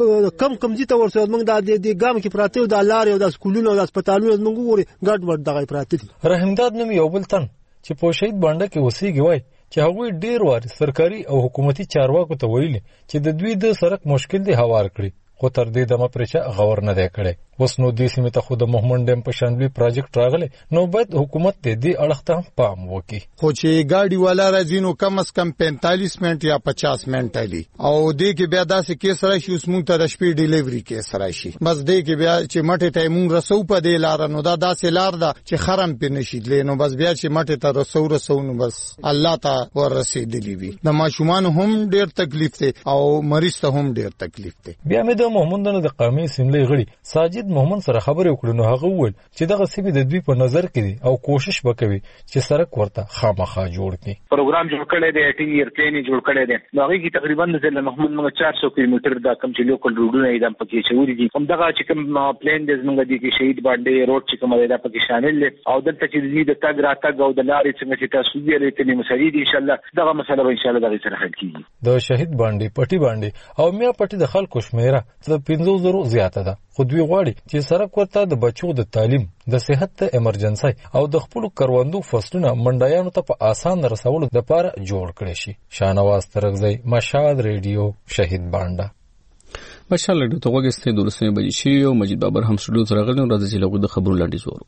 کم کم دي ته ورسره موږ د ګام کې پراته د لار او د سکولونو او د هسپتالونو موږ ګوري ګډ وډ دغه پراته دي. رحمداد نوم یو بل تن چې په شهید باندې کې وسیږي وای چې هغوی ډیر وار سرکاري او حکومتي چارواکو ته ویلي چې د دوی د سړک مشکل دی هوار کړي خو تر دې دمه پرچا غور نه دی کړی. اوس نو دې سیمې ته خو د محمد ډیم په شان لوی پروجیکټ راغلی نو باید حکومت دې اړخ ته پام وکړي. خو چې ګاډي والا راځي نو کم از کم پینتالیس منټ یا پچاس منټ لري او دې کې بیا داسې کیس راشي اوس مونږ ته د شپې ډیلیوري کیس راشي بس دې کې بیا چې مټه ته مونږ رسو په دې لار نو دا داسې لار ده چې خرم په نشي دلې نو بس بیا چې مټه ته رسو رسو نو بس الله ته ور رسیدلی وي. د ماشومان هم ډیر تکلیف دی او مریض ته هم ډیر تکلیف دی. بیا مې د محمد د قومي سیملې غړي ساجد محمد سره خبرې وکړو نو هغه وویل چې دغه سیمې د دوی په نظر کې دي او کوشش وکوي چې سړک ورته خامخا جوړ کړي. پروګرام جوړ کړی دی ټي ایر پلان جوړ کړی دی نو هغه کې تقریبا د ضلع محمود موږ چار سو کیلومتر دا کم چې لوکل روډونه یې د پکې شوري دي هم دغه چې کوم پلان د زمونږ دی کې شهید باندې روډ چې کوم دی دا پکې شامل دي او دلته چې د تګ راتګ او د لارې څنګه چې تاسو یې لري ته مسلې دي ان شاء الله دغه مسله به ان شاء الله دغه سره حل کیږي. د شهید باندې پټي باندې او میا پټي د خلکو شمیره د پنځه زره زیاته ده خو دوی غواړي کړي چې سړک ورته د بچو د تعلیم د صحت د ایمرجنسي او د خپل کروندو فصلونه منډیانو ته په آسان رسولو لپاره جوړ کړي شي. شاهنواز ترغزی، مشال ریډیو، شهید بانډه. مشال ریډیو ته وګورئ د لسمه بجې شي او مجید بابر هم شروع تر غلنو راځي چې لغوی د خبرو لاندې زورو.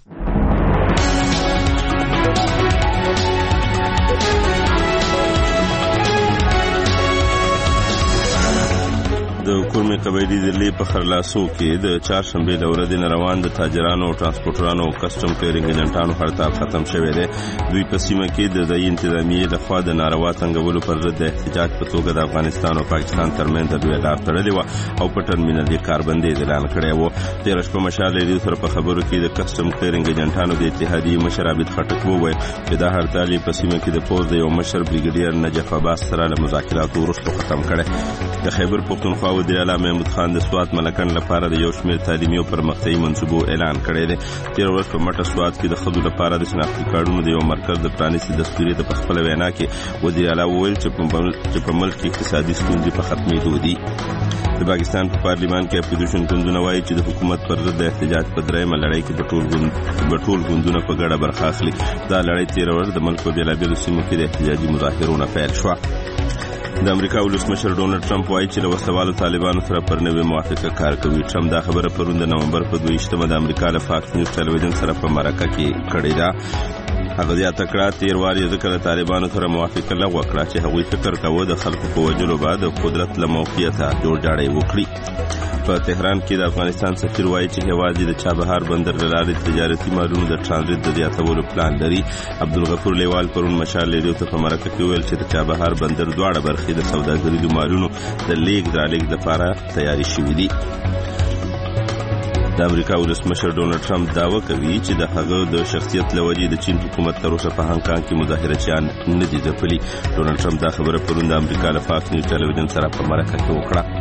د کورمې قبایلي ضلع په خرلاسو کې د چهارشنبې له ورځې روان د تاجرانو او ترانسپورټرانو او کسټم کلیرنګ ایجنټانو هړتال ختم شوی دی. دوی په سیمه کې د ځایي انتظامیې لخوا د ناروا تنګولو پر ضد د احتجاج په توګه د افغانستان او پاکستان ترمنځ لویه لار تړلې وه او په ټرمینل یې کاربندي اعلان کړی و. تېره شپه مشال ریډیو سره په خبرو کې د کسټم کلیرنګ ایجنټانو د اتحادیې مشر عابد خټک وویل چې دا هړتال یې په سیمه کې د پوځ د یو مشر بریګیډیر نجف عباس سره له مذاکراتو وروسته ختم کړی. د خیبر پښتونخوا وزیر اعلی محمود خان د سوات ملکن لپاره د یو شمېر تعلیمي او پرمختیایي منصوبو اعلان کړی دی. تېره ورځ په مټه سوات کې د ښځو لپاره د شناختي کارډونو د یو مرکز د پرانیستي دستوري ته په خپله وینا کې وزیر اعلی وویل چې په ملک کې اقتصادي ستونزې په ختمېدو دي. د پاکستان په پارلیمان کې اپوزیشن ګوندونه وایي چې د حکومت پر ضد د احتجاج په درېیمه لړۍ کې به ټول ګوندونه په ګډه برخه اخلي. دا لړۍ تېره ورځ د ملک په بېلابېلو سیمو کې د احتجاجي مظاهرو پیل شوه. د امریکا ولسمشر ډونلډ ټرمپ وایي چې له وسلوالو طالبانو سره پر نوې موافقه کار کوي. ټرمپ دا خبره پرون د نومبر په دوه ویشتمه د امریکا له فاکس نیوز ټلویزیون سره په مرکه کې کړې ده. هغه زیاته کړه تېر وار یې ځکه له طالبانو سره موافقه لغوه کړه چې هغوی فکر کوه د خلکو په وژلو به د قدرت له موقعیته جوړجاړی وکړي. په تهران کې د افغانستان سفیر وایي چې هېواد یې د چابهار بندر له لارې تجارتي مالونو د ټرانزیت د زیاتولو پلان لري. عبدالغفور لیوال پرون مشال ریډیو ته په مرکه کې وویل چې د چابهار بندر دواړه برخې د سوداګریزو مالونو د لیږد رالېږد لپاره تیاري شوي دي. د امریکا ولسمشر ډونلډ ټرمپ دعوه کوي چې د هغه د شخصیت له وجې د چین حکومت تر اوسه په هانګ کانګ کې مظاهرچیان نه دي ځپلي. ډونلډ ټرمپ دا خبره پرون د امریکا له فاکس نیوز ټلویزیون سره په مرکه کې وکړه.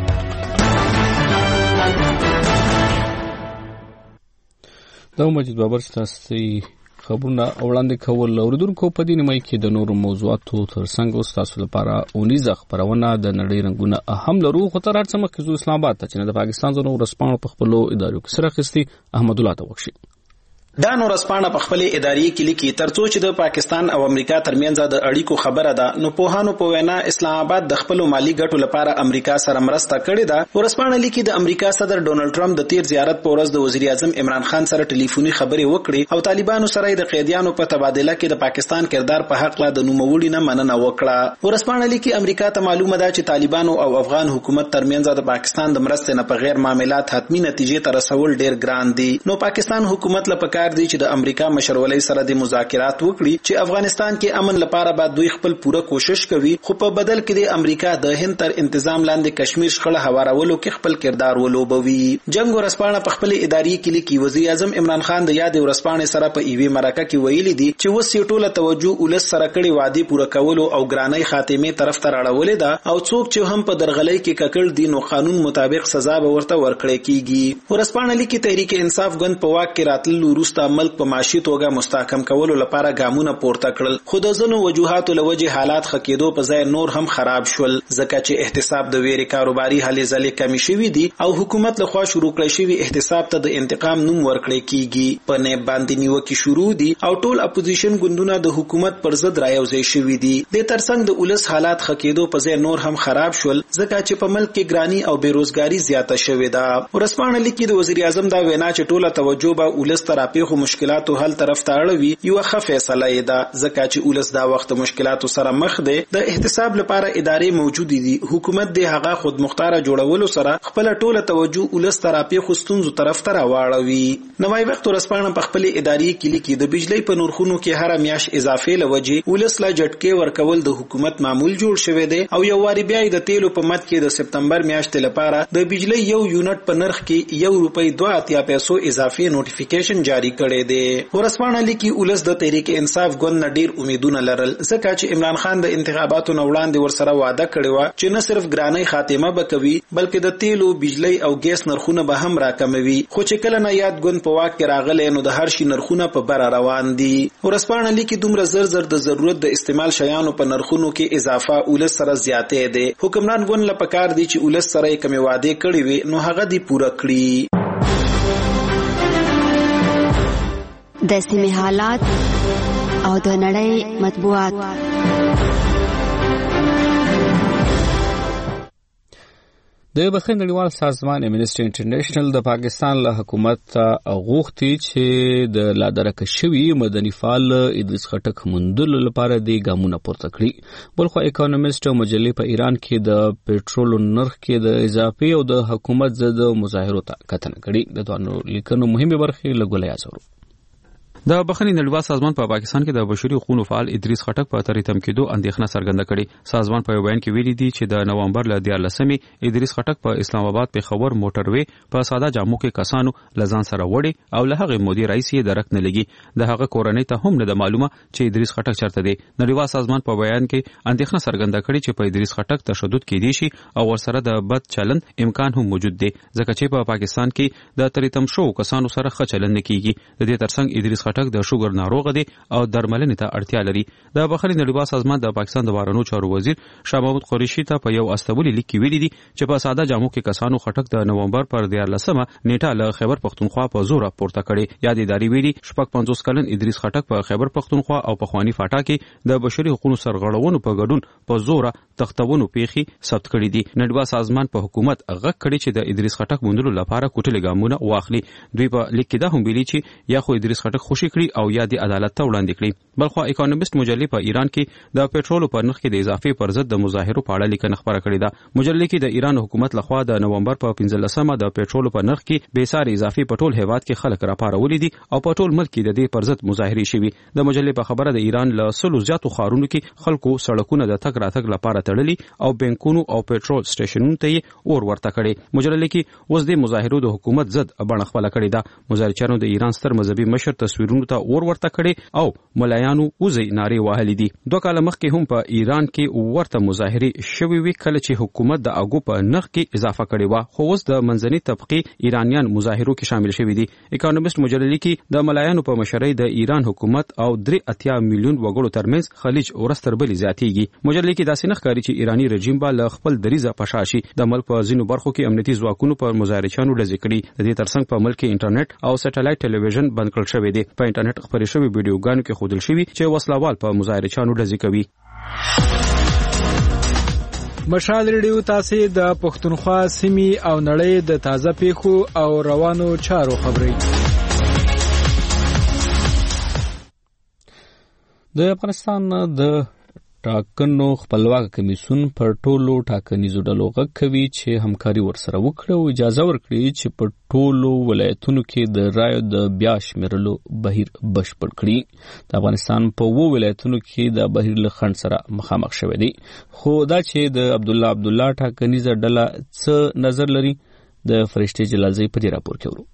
دا مجید بابر چې تاسو خبرونه وړاندې کول اوریدونکو په دې نیمه کې د نورو موضوعاتو ترڅنګ اوس تاسو لپاره اونیزه خبرونه د نړۍ رنګونه اهم لرو. خو تر هر څه مخکې اسلام آباد ته چې د پاکستان ځینو ورسپانو په خپلو ادارو کې سره اخیستي احمد الله ته وښي. دا نو رسپانه په خپل اداري کې لیکي ترڅو چې د پاکستان او امریکا ترمنځ د اړیکو خبره ده نو په هانو په وینا اسلام آباد د خپل مالی ګټو لپاره امریکا سره مرسته کړې ده. ورسپانه لیکي د امریکا صدر ډونلډ ټرمپ د تیر زیارت په ورځ د وزیر اعظم عمران خان سره ټلیفوني خبرې وکړې او طالبانو سره د قیدیانو په تبادله کې د پاکستان کردار په حق لا د نوموړي نه مننه وکړه. ورسپانه لیکي امریکا ته معلومه ده چې طالبانو او افغان حکومت ترمنځ د پاکستان د مرستې نه په غیر معاملات حتمی نتیجې ته رسول ډیر ګران دي. نو پاکستان حکومت له پکار دی چې د امریکا مشرولۍ سره د مذاکرات وکړي چې افغانستان کې امن لپاره به دوی خپل پوره کوشش کوي خو په بدل کې د امریکا د هند تر انتظام لاندې کشمیر شخړه هوارولو کې خپل کردار ولوبوي. جنگ ورسپانه په خپل اداري کې لیکي وزیر اعظم عمران خان د یاد ورسپانه سره په ایوي مرکه کې ویلي دي چې وسې ټوله توجه ولس سره کړي وعده پوره کولو او ګرانۍ خاتمه طرف ته راړولې ده او څوک چې هم په درغلۍ کې ککړ دي نو قانون مطابق سزا به ورته ورکړي کیږي. ورسپانه لیکي تحریک انصاف ګوند په واک کې راتللو وروسته ملک په معاشي توګه مستحکم کولو لپاره ګامونه پورته کړل خو د ځینو وجوهاتو له وجې حالات خکېدو په ځای نور هم خراب شول ځکه چې احتساب د ویرې کاروباري هلې ځلې کمی شوي دي او حکومت لخوا شروع کړی شوي احتساب ته د انتقام نوم ورکړی کیږي. په نیب باندې نیوکې شروع دي او ټول اپوزیشن ګوندونه د حکومت پر ضد رايوځای شوي دي. د ترڅنګ د ولس حالات خکېدو په ځای نور هم خراب شول ځکه چې په ملک کې ګرانی او بیروزګاری زیاته شوې ده. ورسپانه لیکي د وزیر اعظم دا وینا چې ټوله توجه به ولس ته راپېښو مشکلاتو حل طرف ته اړوي یو ښه فیصله یې ده ځکه چې ولس دا وخت مشکلاتو سره مخ دی. د احتساب لپاره ادارې موجود دي حکومت د هغه خود مختار جوړولو سره خپل ټوله توجه ولس ته راپېښو ستونزو طرف ته راوړوي. نوای وخت ورسپانه په خپل اداري کې لیکي د بجلی په نرخونو کې هر میاش اضافه لوجې ولس لا جټکې ورکول د حکومت معمول جوړ شوی دی او یو واری بیا د تیلو په مد کې د سپتمبر میاشتې لپاره د بجلی یو یونټ په نرخ کې یو روپۍ دوه اتیا پیسو اضافي نوټیفیکیشن جاری کړی دی. ورسپانه لیکي ولس د تحریک انصاف ګوند نه ډیر امیدونه لرل ځکه چې عمران خان د انتخاباتو نه وړاندې ورسره وعده کړې و چې نه صرف ګرانۍ خاتمه به کوي بلکې د تیلو بجلی او ګیس نرخونه به هم راکموي خو چې کله نه یاد ګوند په واک کې راغلی نو د هر شي نرخونه په بره روان دي. ورسپانه لیکي دومره زر زر د ضرورت د استعمال شیانو په نرخونو کې اضافه ولس سره زیاتې ده. حکمران ګوند له پکار دي چې ولس سره کومې وعده کړې وي نو هغه دی پوره کړي. د سیمې حالات او د نړۍ مطبوعات. د بخښنې نړیوال سازمان امنیسټي انټرنیشنل د پاکستان له حکومت غوښتي چې د لا درکه شوي مدني فعال ادریس خټک موندلو لپاره د ګامونه پورته کړي. بلخو اکونومیست مجلې په ایران کې د پېټرول نرخ کې د اضافي او د حکومت ضد مظاهرو ته کتنه کړې. د دوه لیکنو مهمه برخې لګولې ازورو. د بخښنې نړیوال سازمان په پاکستان کې د بشري حقوقو فعال ادریس خټک په تریتم کېدو اندېښنه څرګنده کړې. سازمان په بیان کې ویلي دی چې د نومبر ل دیارلسمې ادریس خټک په اسلام آباد پېښور موټروي په ساده جامو کې کسانو لزان سره وړي او له هغه مودې رئیس یې درک نه لګي. د هغه کورنۍ ته هم نه د معلومه چې ادریس خټک چرته دی. نړیوال سازمان په بیان کې اندېښنه څرګنده کړې چې په ادریس خټک تشدد کېدی شي او ورسره د بد چلند امکان هم موجود دی ځکه چې په پاکستان کې د تریتم شو کسانو سره ښه چلند نه کیږي. د دې ترڅنګ ادریس خټک د شوګر ناروغ دی او درملنې ته اړتیا لري. د بخښنې نړیوال سازمان د پاکستان د بهرنیو چارو وزیر شاه محمود قریشي ته په یو استولی لیک کې ویلي دي چې په ساده جامو کې کسانو خټک د نومبر پر دیارلسمه نیټه له خیبر پښتونخوا په زور پورته کړي. یاد اداري ویلي شپږ پنځوس کلن ادریس خټک په خیبر پښتونخوا او په خوانی فاټا کې د بشري حقوقو سرغړونو په ګډون په زور تختونو پیخي ثبت کړي دي. نړیوال سازمان په حکومت غږ کړي چې د ادریس خټک موندلو لپاره کوټلې ګامونه واخلي. دوی په لیک کې دا هم ویلي چې یا خو ادریس خټک خوشي کړي او یا د عدالت ته وړاندې کړي. بلخو اکونومیست مجلې په ایران کې د پېټرول په نرخ کې د اضافي پر ضد د مظاهرو په اړه لیکنه خبره کړې ده. مجلې کې د ایران حکومت لخوا د نومبر په پنځلسمه د پېټرول په نرخ کې بې ساري اضافي په ټول هیواد کې خلک راپارولي دي او په ټول ملک کې د دې پر ضد مظاهرې شوي. د مجلې په خبره د ایران له سلو زیاتو ښارونو کې خلکو سړکونه د تګ راتګ لپاره تړلي او بانکونو او پېټرول سټیشنونو ته یې اور ورته کړي. مجلې کې اوس د مظاهرو د حکومت ضد بڼه خپله کړې ده. مظاهرچیانو د ایران ستر مذهبي مشر تصویرونو ته اور ورته کړي او ملایانو وزي نارې وهلې دي. دوه کاله مخکې هم په ایران کې ورته مظاهرې شوې وي کله چې حکومت د اګو په نرخ کې اضافه کړې وه، خو اوس د منځنۍ طبقې ایرانیان مظاهرو کې شامل شوي دي. اکونومیست مجلې کې د ملایانو په مشرۍ د ایران حکومت او درې اتیا میلیون وګړو ترمنځ خلیج ورځ تر بلې زیاتېږي. مجلې کې داسې نه ښکاري چې ایراني رژیم به له خپل دریځه په شا شي. د ملک په ځینو برخو کې امنیتي ځواکونو پر مظاهرچیانو ډزې کړي. د دې ترڅنګ په ملک کې انټرنیټ او سټلایټ ټلویزیون بند کړل شوی دی. په انټرنیټ خپرې شوې ویډیوګانو کې ښودل شوي چې وسلوال په مظاهرچیانو ډزې کوي. مشال ریډیو تاسو د پښتونخوا سیمې او نړۍ د تازه پیښو او روانو چارو خبري. د افغانستان د ټاکنو خپلواک کمیسیون پر ټولو ټاکنیزو ډلو غږ کوي چې همکاري ورسره وکړي او اجازه ورکړي چې په ټولو ولایتونو کې د رایو د بیا شمیرلو بهیر بشپړ کړي. د افغانستان په وو ولایتونو کې د بهیر له خنډ سره مخامخ شوی دی. خو دا چې د عبد الله عبد الله ټاکنیزه ډله څه نظر لري د فرشتي جلالزی په دې راپور کې ورو.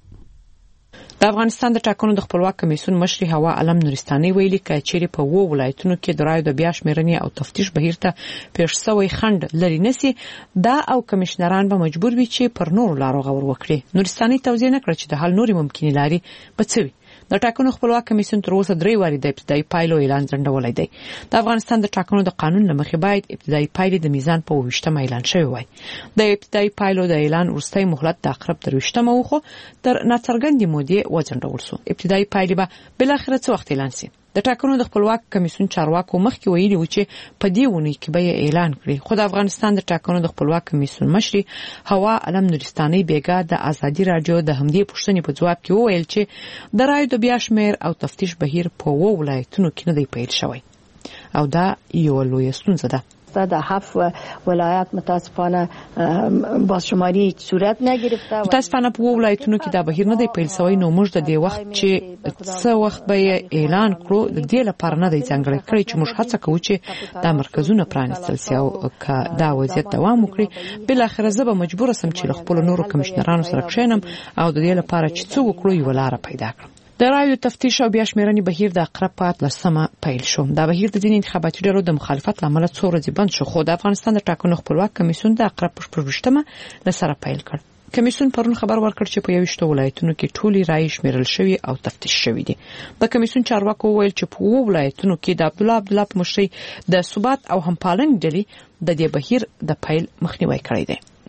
د افغانستان د ټاکنو د خپلواک کمیسیون مشر هوا علم نورستاني ویلي کچېری په وو ولایتونو کې د رایو د بیا شمیرنې او تفتیش بهیر ته پیښ شوی خنډ لري نسی دا او کمشنران به مجبور وي چې پر نورو لارو غور وکړي. نورستاني توضیح نکړه چې د حل نوري ممکنه لاري بڅوي. د ټاکنو خپلواک کمیسیون تر اوسه درې واري د ابتدایي پایلو اعلان ځنډولای دی. د افغانستان د ټاکنو د قانون لمخې باید ابتدایي پایلې د میزان په وشتمه اعلان شوی وای. د ابتدایي پایلو د اعلان وروستۍ مهلت د اقرب تر وشتمه وخو تر ناڅرګندې مودې وځنډول شو. ابتدایي پایلې به بل اخر څه وخت اعلان شي. د ټاکنو د خپلواک کمیسیون چارواکو مخکې ویلي و چې په دې ونی کې به اعلان کړي. خو د افغانستان د ټاکنو د خپلواک کمیسیون مشر هوا علم نورستاني بیګا د ازادي رادیو د همدې پوښتنې په جواب کې وویل چې د رایو د بیا شمیر او تفتیش بهیر په وو ولایتونو کې نه دی پیل شوی او دا یو لوی ستونزه ده. در هفت ولایت متاسفانه بازشماری صورت نگرفته. متاسفانه په ولایتونو کې دا بهیر نه دی پیل شوی. نو موږ د دې وخت چې څه وخت به اعلان کړو د دې لپاره نه دی ځانګړی کړی چې موږ هڅه کوو چې دا مرکزونه پرانیستل شي او که دا وضعیت دوام وکړي بل اخر زه به مجبور سم چې خپل نورو کمشنرانو سره کښینم او د دې لپاره چې څه وکړو یو لار پیدا کړم. د رایو تفتیش او بیا شمیرنې بهیر د اقرب په اتلسمه پیل شو. دا بهیر د ځینې انتخاباتي ډلو د مخالفت لامل څو ورځې بند شو، خو د افغانستان د ټاکنو خپلواک کمیسیون د اقرب په شپږمه لسره پیل کړ. کمیسیون پرون خبر ورکړ چې په یوشتو ولایتونو کې ټولي رایې شمیرل شوي او تفتیش شوي دي. د کمیسیون چارواکو ویل چې په وو ولایتونو کې د عبد الله عبد الله په مشرۍ د ثبات او همپالنې ډلې د دې بهیر د پیل مخنیوي کړی دی.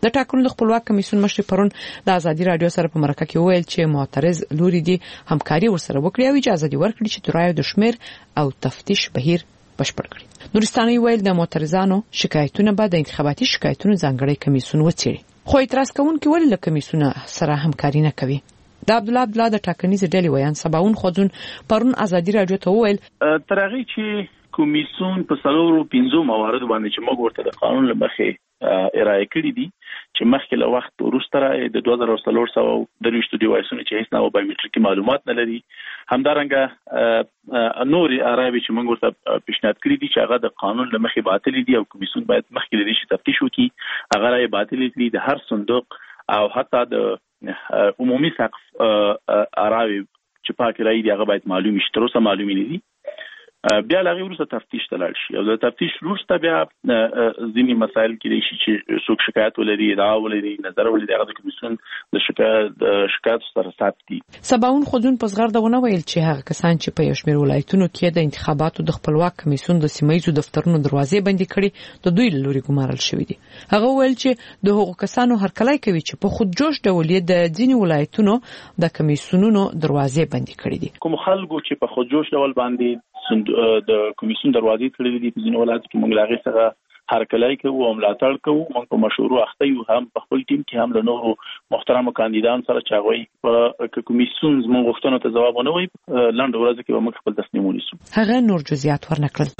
د ټاکنو د خپلواک کمیسیون مشر پرون د ازادي رادیو سره په مرکه کې ویل چې معترض لوري دي همکاري ورسره وکړي او اجازه دي ورکړي چې د رایو د شمیر او تفتیش بهیر بشپړ کړي. نورستاني ویل د معترضانو شکایتونه به د انتخاباتي شکایتونو ځانګړي کمیسیون وڅېړي. خو اعتراض کوونکي ولې له کمیسیون سره همکاري نه کوي؟ د عبد الله عبدالله د ټاکنیز ډلې ویان سباون خوځون پرون ازادي رادیو ته ویل ترغه چې کمیسیون په څلورو پنځو موارد باندې چې موږ ورته د قانون لمخې ارائه کړی دي چې مخکې له وخت وروسته د دوه زره څلور درویشت ډیوایسونه چې هیڅ نه بایومټریکي معلومات نه لري همدارنګه نور ارائه چې موږ ورته پیشنهاد کړی دي چې هغه د قانون لمخې باطل دي او کمیسیون باید مخکې لري چې تفتیش وکړي هغه راي باطل دي د هر صندوق او حتی د عمومي سقف ارائه چې پاک راي دي هغه باید معلوم شي تر اوسه معلوم نه دي بیا لغه ورسته تفتیش تلل شي او د تفتیش وروسته بیا ځینې مسایل کې شي چې څوک شکایت ولري دا ولري نظر ولري هغه د کمیسیون د شکایت د شکایت سره ثبت دي. سباون خودون په زغردونه ویل چې هغه کسان چې په یو شمېر ولایتونو کې د انتخاباتو د خپلواک کمیسیون د سیمایي دفترونو دروازې بندي کړي د دوی لوري ګمارل شوې دي. هغه ویل چې د هغو کسانو هرکلای کوي چې په خود جوش ډول د ځینې ولایتونو د کمیسیونونو دروازې بندي کړي دي. کوم خلکو چې په خود جوش ډول باندې د کمیسیون دروازې تړلې دي په ځینو ولایتونو کې موږ لاغې څخه هرکلای کوو او ملاتړ کوو. موږ په مشورو اخته یو هم په خپل ټیم کې هم له نورو محترمو کاندیدانو سره چې هغوی په کمیسیون زموږ غوښتنو ته ځواب ونه وایي لنډه ورځ کې به موږ خپل تصمیم ونیسو. هغه نور جزئیات ورنکړل.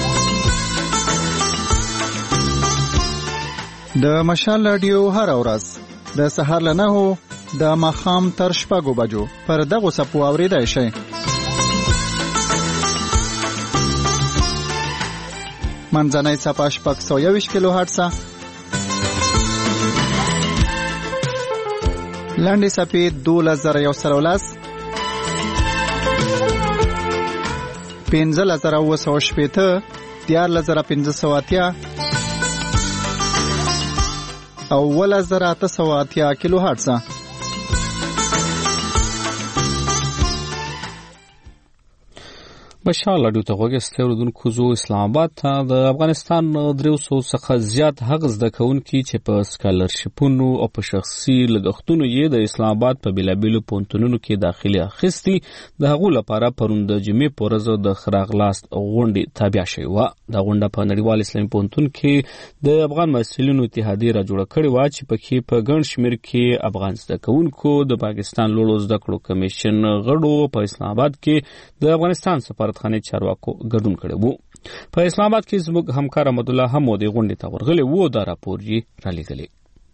د مشال رادیو هر ورځ د سهار له نهو د ماښام تر شپږو بجو پر دغو څپو اورېدای شئ. منځنۍ څپه شپږ سوه یوویشت کیلو هرټزه، لنډې څپې دولس زره یو سل او لس، پنځلس زره اووه سوه شپېته، دیارلس زره پنځه سوه اتیا او اوولس زره اته سوه اتیا کیلو هرټزه. مشال رادیو ته غوږی اوریدونکو زو اسلام آباد ته د افغانستان درې سوه څخه زیات هغه زده کوونکي چې په سکالرشیپونو او په شخصي لګښتونو یې د اسلام آباد په بیلابیلو پوهنتونونو کې داخلي اخیستي د هغو لپاره پرون د جمعې په ورځ د خراغلاست غونډې تابع شوې وه. دا غونډه په نړیوال اسلامي پوهنتون کې د افغان محصلینو اتحادیې راجوړه کړې وه چې پکې په ګڼ شمېر کې افغان زده کوونکو د پاکستان لوړو زده کړو کمیشن غړو په اسلام آباد کې د افغانستان سفارت خانه چارواکو ګډون کړی وو. په اسلام آباد کې زموږ همکار احمد الله هم د غونډې ته ورغلی وو. دا راپور یې رالیږلی.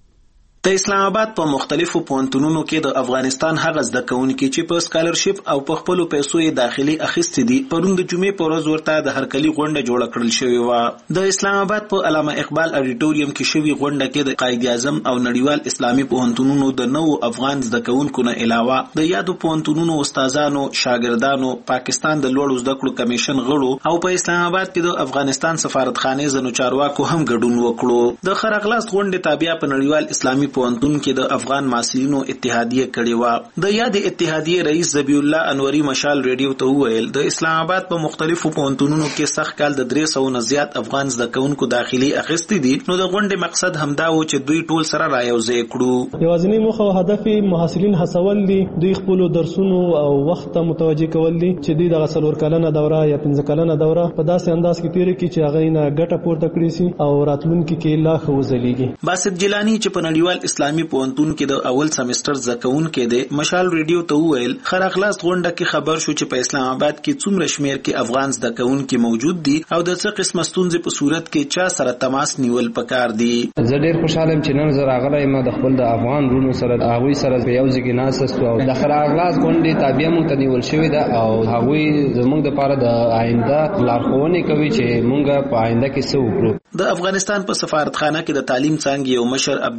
د اسلام آباد په مختلفو پوهنتونونو کې د افغانستان هغه زده کوونکي چې په سکالرشپ او په خپلو پیسو یې داخلي اخیستې دي پرون د جمعې په ورځ ورته د هرکلي غونډه جوړه کړل شوې وه. د اسلام آباد په علامه اقبال اډیټوریم کې شوې غونډه کې د قائد اعظم او نړیوال اسلامي پوهنتونونو د نوو افغان زده کوونکو نه علاوه د یادو پوهنتونونو استادانو، شاګردانو، پاکستان د لوړو زده کړو کمیشن غړو او په اسلام آباد کې د افغانستان سفارتخانه زنو چارواکو هم ګډون وکړو. د خراغلاست غونډې تابع په نړیوال اسلامي پوهنتون کې د افغان محصلینو اتحادیه کړې وه. د یاد اتحادیه رئیس ذبی الله انوري مشال ریډیو ته وویل د اسلام آباد په مختلفو پوهنتونونو کې سخت کال د درې سوه نه زیات افغان زده کوونکو داخلي اخیستې دي. نو د غونډې مقصد همدا و چې دوی ټول سره رايوځای کړو. یوازینی موخه او هدف محصلین هڅول دي دوی خپل درسونو او وخت متوجه کول دي چې دوی د څلور کلنه دوره یا پنځه کلنه دوره په داسې انداز کې تیر کړي چې هغه نه ګټه پورته کړي سي او راتلونکي کې لا خوځلېږي. باسط جیلانی چې په نړیوال اسلامي پوهنتون کې د اول سمستر زکون کې د مشال ریډیو ته وویل خراغلاست غونډه کې خبر شو چې په اسلام آباد کې څومره شمیر کې افغان زده کوونکي موجود دي او د څه قسمه ستونزې په صورت کې چا سره تماس نیول پکار دي. زه ډیر خوشاله یم چې نن زه راغلی یم د خپل د افغان ورونو سره هغوی سره په یو ځای کې ناست او د خراغلاست غونډې تابع مونږ ته نیول شوې ده او هغوی زموږ لپاره د آینده لارښوونې کوي چې مونږ په آینده کې څه وکړو. د افغانستان په سفارتخانه کې د تعلیم څانګې یو مشر عبد الله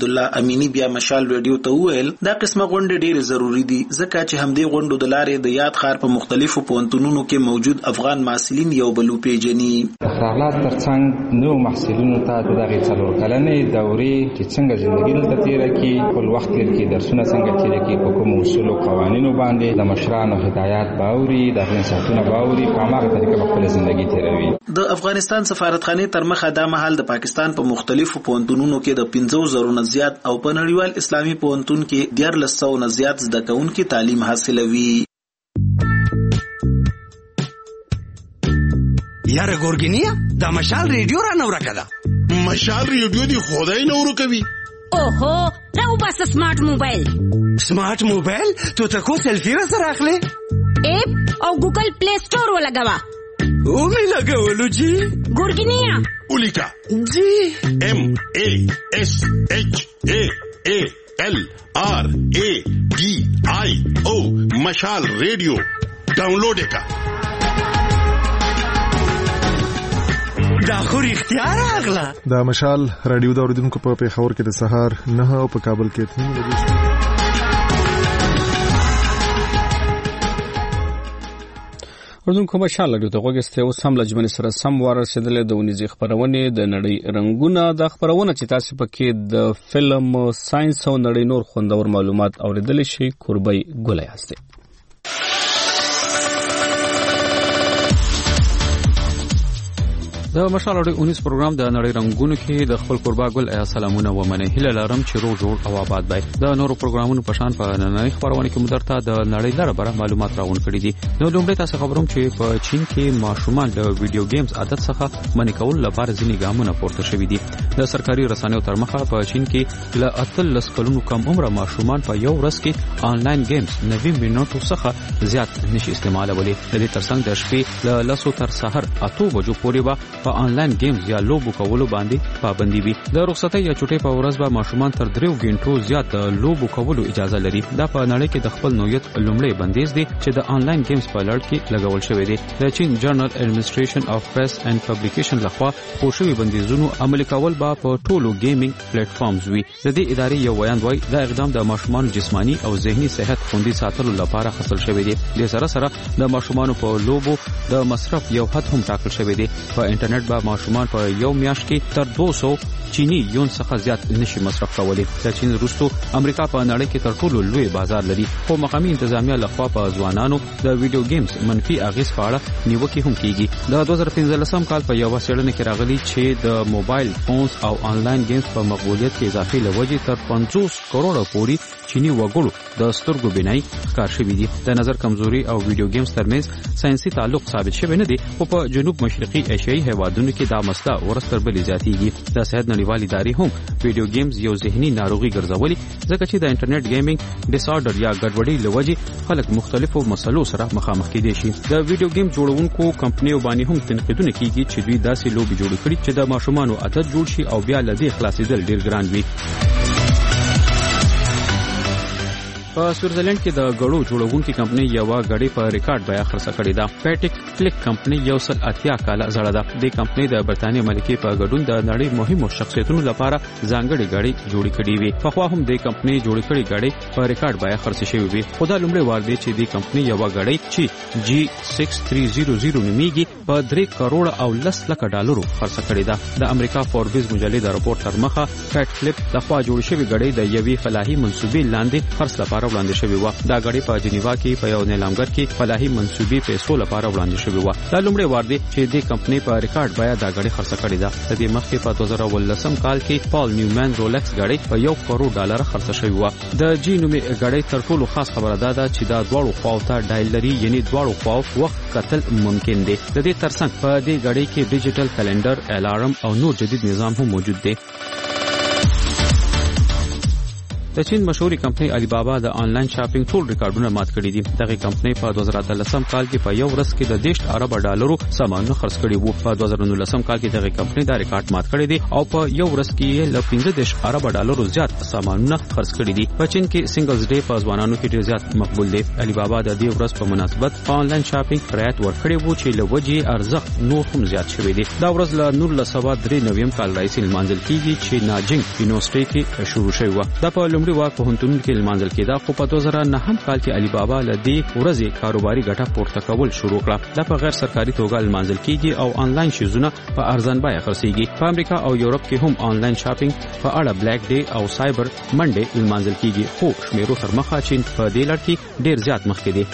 امینی بیا مشال رادیو ته وویل دا قسمه غونډې ډېرې ضروری دي ځکه چې همدې غونډو د لارې د یاد ښار په مختلفو پوهنتونونو کې موجود افغان محصلین یو بل وپېژني. خپلات ترڅنګ نو محصلینو ته د دغه څلور کلنې دورې چې څنګه ژوندۍ دلته تیر کی خپل وخت کې درسونه څنګه تیر کی په کوم اصول او قوانینو باندې د مشرانو هدایات باوري د نصيحتونو باوري په هغه طریقه خپل ژوندۍ تیروي. د افغانستان سفارتخانه تر مخه دا مهال د پاکستان په مختلفو پوهنتونونو کې د پنځه زره نه زیات او په نړیوال اسلامي پوهنتون کې ډیر لسو نه زیات زده کوونکي تعلیم حاصلوي. یاره ګورګینیا دا مشال ریډیو را نور کړه. مشال ریډیو دی خدای نور کوي. اوهو راو بس سمارټ موبایل. سمارټ موبایل تو ته کو سلفی را سره اخلي اپ او ګوګل پلی سٹور ولګوا. او می لګولو جی ګورګینیا اولیکا جی ام ا اس اچ ا ا ال آر اے ڈی آئی او مشال ریڈیو ڈاؤنلوڈ کا. دا خو اختیار اغلا دا مشال رادیو دا اوریدونکو په پیښور کې د سهار نه او په کابل کې اته بجې. اوردونکو مشال رادیو ته غوښته او سم لجمن سره سم ورسېدل د ونیزي خبرونه د نړۍ رنگونه د خبرونه چې تاسو پکې د فلم ساينس او نړۍ نور خوندور معلومات اوریدل شي. قربای ګلای هسته د مشال اوري اونیس پروګرام د نړۍ رنگونو کې د خپل قربا ګل ایا سلامونه و منه هله لارم چې رو جوړ او آباد بای د نورو پروګرامونو په شان په نړۍ خبرونه کې مدرته د نړۍ لپاره بره معلومات راغون کړي دي. نو لومړی تاسو خبروم چې په چین کې ماشومان د ویډیو گیمز عادت څخه منع کول لپاره ځینې ګامونه پورته شوي دي. د سرکاري رسنیو تر مخه په چین کې ل اتلس کلونو کم عمر ماشومان په یو ورځ کې آنلاین گیمز نوي منټو څخه زیات نشي استعمالولای. د دې ترڅنګ د شپې ل لسو تر سحر اته بجو پورې به په آنلاین گیمز یا لوبو کولو باندې پابندي وي. د رخصتۍ یا چټي په ورځ به ماشومان تر دریو غنټو زیات لوبو کولو اجازه لري. دا په نړۍ کې د خپل نوعیت لومړی بندیز دی چې د آنلاین گیمز په لړ کې لګول شوی دی. د چین جرنل اډمنسټریشن اف پریس اینڈ پبلیکیشن لخوا پوښوي بندیزونو عملي کول به په ټولو گیمینګ پلیټ فارمز وي. د دې ادارې یو ویاند وایي دا اقدام د ماشومان جسمانی او ذهني صحت خوندي ساتلو لپاره حاصل شوی دی. د سره سره د ماشومان په لوبو د مصرف یو حد هم ټاکل شوی دی. په انټرنیټ به ماشومان په یو میاشت کې تر دوه سوه چینی یون څخه زیات نشي مصرف کولی. د چین وروسته امریکا په نړۍ کې تر ټولو لوی بازار لري. خو مقامي انتظامیه لخوا په ځوانانو د ویډیو گیمز منفي اغیز په اړه نیوکه هم کیږي. د دوه زره پنځلسم کال په یو څېړنه کې راغلي چې د موبایل فونز او آنلاین گیمز په مقبولیت کې اضافه لوجې تر پنځوس کروڑه پورې چینی وګړو د سترګو بینای ښکار شوی دي. د نظر کمزوري او ویډیو گیمز ترمنځ ساينسي تعلق ثابت شوی نه دی. خو په جنوب مشرقي ایشیایي هیوادونو کې دا مسله ورستر بلې زیاتېږي. د صحت نړیوال ادارې هم ویډیو گیمز یو ذهني ناروغي ګرځولي ځکه چې د انټرنیټ گیمینګ ډیس آرډر یا ګډوډۍ لوجې خلک مختلفو مسلو سره مخامخ کېدي شي. د ویډیو گیم جوړونکو کمپنیو باندې هم تنقیدونه کیږي چې دوی داسې لوبي جوړ کړي چې د ماشومانو عادت جوړ شي او بیا لدې خلاصېدل ډیر ګران وي. په سویټزرلند کې د غړو جوړونکو کمپنۍ یو غړي په ریکارډ بیا خرڅ کړې ده. پیټیک کلیک کمپنۍ یو سل اتیا کال زړه ده. د کمپنۍ د برتانیې ملکي په ګډون د نړۍ مهمو شخصیتونو لپاره ځانګړي غړي جوړې کړې وي. په خو هم د کمپنۍ جوړې کړې غړي په ریکارډ بیا خرڅ شوی وي. خو دا لومړی وار دی چې د کمپنۍ یو غړي چې جی سکس تھری زیرو زیرو نومیږي په درې کروڑ او لس لک ډالرو خرڅ کړې ده. د امریکا فوربس مجلې د راپور تر مخه پیټ کلیک د خوا جوړ شوی غړي د یوې فلاحي منسوبې لاندې خرڅ لپاره وړاندې شوی و. دا غړي په جنیوا کې په یو نیلامګر کې فلاحي منسوبې پیسو لپاره وړاندې شوی و. دا لومړی وار دی چې د کمپنۍ په ریکارډ بیا دا غړي خرڅ کړې ده. د دې مخکې په دوه زره ولسم کال کې پال نیومن رولکس غړي په یو کروڑ ډالر خرڅ شوی و. د جی نومي غړي تر ټولو خاص خبره ده چې دا دواړو خواو ته ډایل لري، یعنی دواړو خواو وخت کتل ممکن دی. د دې ترڅنګ په دې غړي کې ډیجیټل کلندر، الارم او نور جدید نظام هم موجود دی. د چین مشهوري کمپنۍ علی بابا د آنلاین شاپینګ ټول ریکارډونه مات کړي دي. دغه کمپنۍ په دوه زره اتلسم کال کې په یو ورځ کې د دیش ارب ډالرو سامانونه خرڅ کړي وو. په دوه زره نولسم کال کې دغه کمپنۍ دا ریکارډ مات کړی دی او په یو ورځ کې له پنځه دیش ارب ډالرو زیات سامانونه خرڅ کړي دي. په چین کې سنگلز ډے په ځوانانو کې ډیر زیات مقبول دی. علی بابا د دې ورځ په مناسبت په آنلاین شاپینګ رعایت ورکړي وو چې له وجې ارزښت نور هم زیات شوی دی. دا ورځ له نولس سوه درې نویم کال راهیسې لمانځل کیږي چې ناجینګ یونیورسيټي کې شروع شوی و. دا په لومړي وار په هنتون کې لمانځل کېده خو په دوه زره نهم کال کې علی بابا له دې ورځې کاروباري ګټه پورته کول شروع کړه. دا په غیر سرکاري توګه لمانځل کیږي او آنلاین شیزونه په ارزان بیه خرڅيږي. په امریکا او یورپ کې هم آنلاین شاپینګ په اړه بلیک ډے او سایبر منډے لمانځل کیږي خو شمیرو تر مخه چین په دې لړ کې ډیر زیات مخکې دی.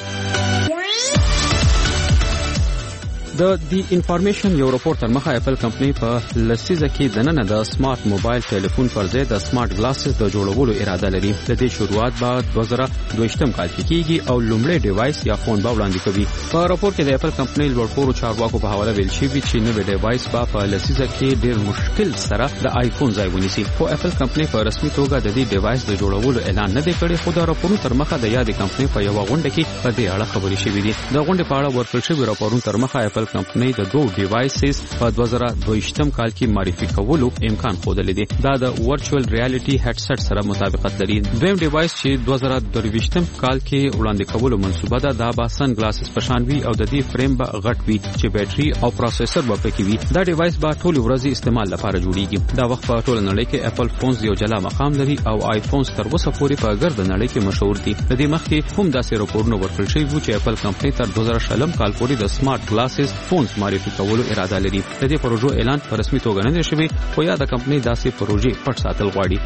د دی انفارمیشن یو راپور تر مخه اپل کمپنی په لسیزه کې د نن د سمارټ موبایل ټلیفون پر ځای د سمارټ ګلاسز د جوړولو اراده لري. د دې شروعات به دوه زره دویشتم کال کې کیږي او لومړی ډیوایس یا فون به وړاندې کوي. په راپور کې د اپل کمپنی لوړپوړو چارواکو په حواله ویل شوی چې نوې ډیوایس به په لسیزه کې ډیر مشکل سره د آیفون ځای ونیسي. خو اپل کمپنی په رسمي توګه د دې ډیوایس د جوړولو اعلان نه دی کړی خو د راپورونو تر مخه د یادې کمپنی په یو غونډه کې په دې اړه خبرې شوې دي. د غونډې په اړه ورکړل شوی راپورونو تر مخه اپل کمپنی د دوه ډیوایسز په دوه زره دویشتم کال کې معرفي کولو امکان خوده دي. دا د ورچوال ریالټي هډ سیټ سره مطابقت لري. دویم ډیوایس چې دوه زره درویشتم کال کې وړاندې کولو منسوبه ده دا به سن ګلاسز په شان وي او د دې فریم به غټ وي چې بیټري او پروسیسر به پکې وي. دا ډیوایس به ټول ورځې استعمال لپاره جوړیږي. دا وخت په ټول نړۍ کې اپل فونز یو جلا مقام لري او آیفونز تر اوسه پورې په ګرد نړۍ کې مشهور دي. د دې مخکې هم داسې راپورونه ورکړل شوي وو چې اپل کمپنی تر دوه زره شلم کال پورې د سمارټ ګلاسز فونز معرفي کولو اراده لري. د دې پروژو اعلان په رسمي توګه نه دی شوی خو یا د کمپنۍ داسې پروژې پټ ساتل غواړي.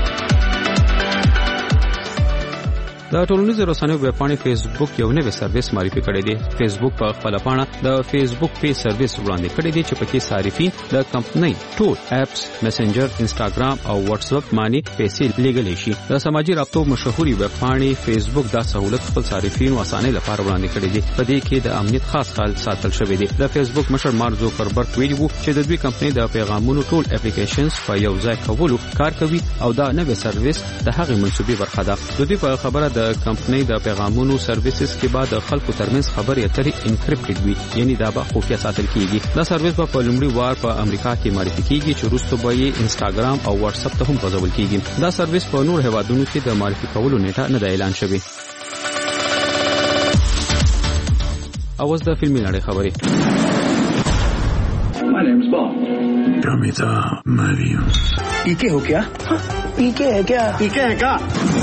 د ټولنیزو رسنیو ویب پاڼې فیسبوک یو نوی سرویس معرفي کړی دی. فیسبوک په خپل پاڼه د فیسبوک پی سرویس وړاندې کړی دی چې پکې صارفین د کمپنۍ ټول اپس، میسنجر، انسټاګرام او واتس اپ باندې پیسې لیږلی شي. د سماجی رابطو مشهوري ویب پاڼې فیسبوک دا سہولت خپل صارفین اسانه لپاره وړاندې کړی دی. په دې کې د امنیت خاص خیال ساتل شوی دی. د فیسبوک مشر مارک زوکربرګ ویلي وو چې د دوی کمپنۍ د پیغامونو ټول اپلیکیشنز په یو ځای کولو کار کوي او دا نوی سرویس د هغې منسوبې برخه ده. د دوی په خبره د کمپنۍ د پیغامونو سرویسز کې بعد خلکو ترمنځ خبرې اترې انکریپټډ وي یعنی دا به خفیه ساتل کیږي. دا سرویس به په لومړي وار په امریکا کې معرفي کیږي چې وروسته به یې انسټاګرام او واتس اپ ته هم غځول کیږي. دا سرویس په نور هیوادونو کې د معرفي کولو نیټه نه ده اعلان شوې. اوس د فلمي نړۍ خبرې. My name's Bob. Pramita Mario. पीके हो क्या? पीके है क्या? पीके है क्या?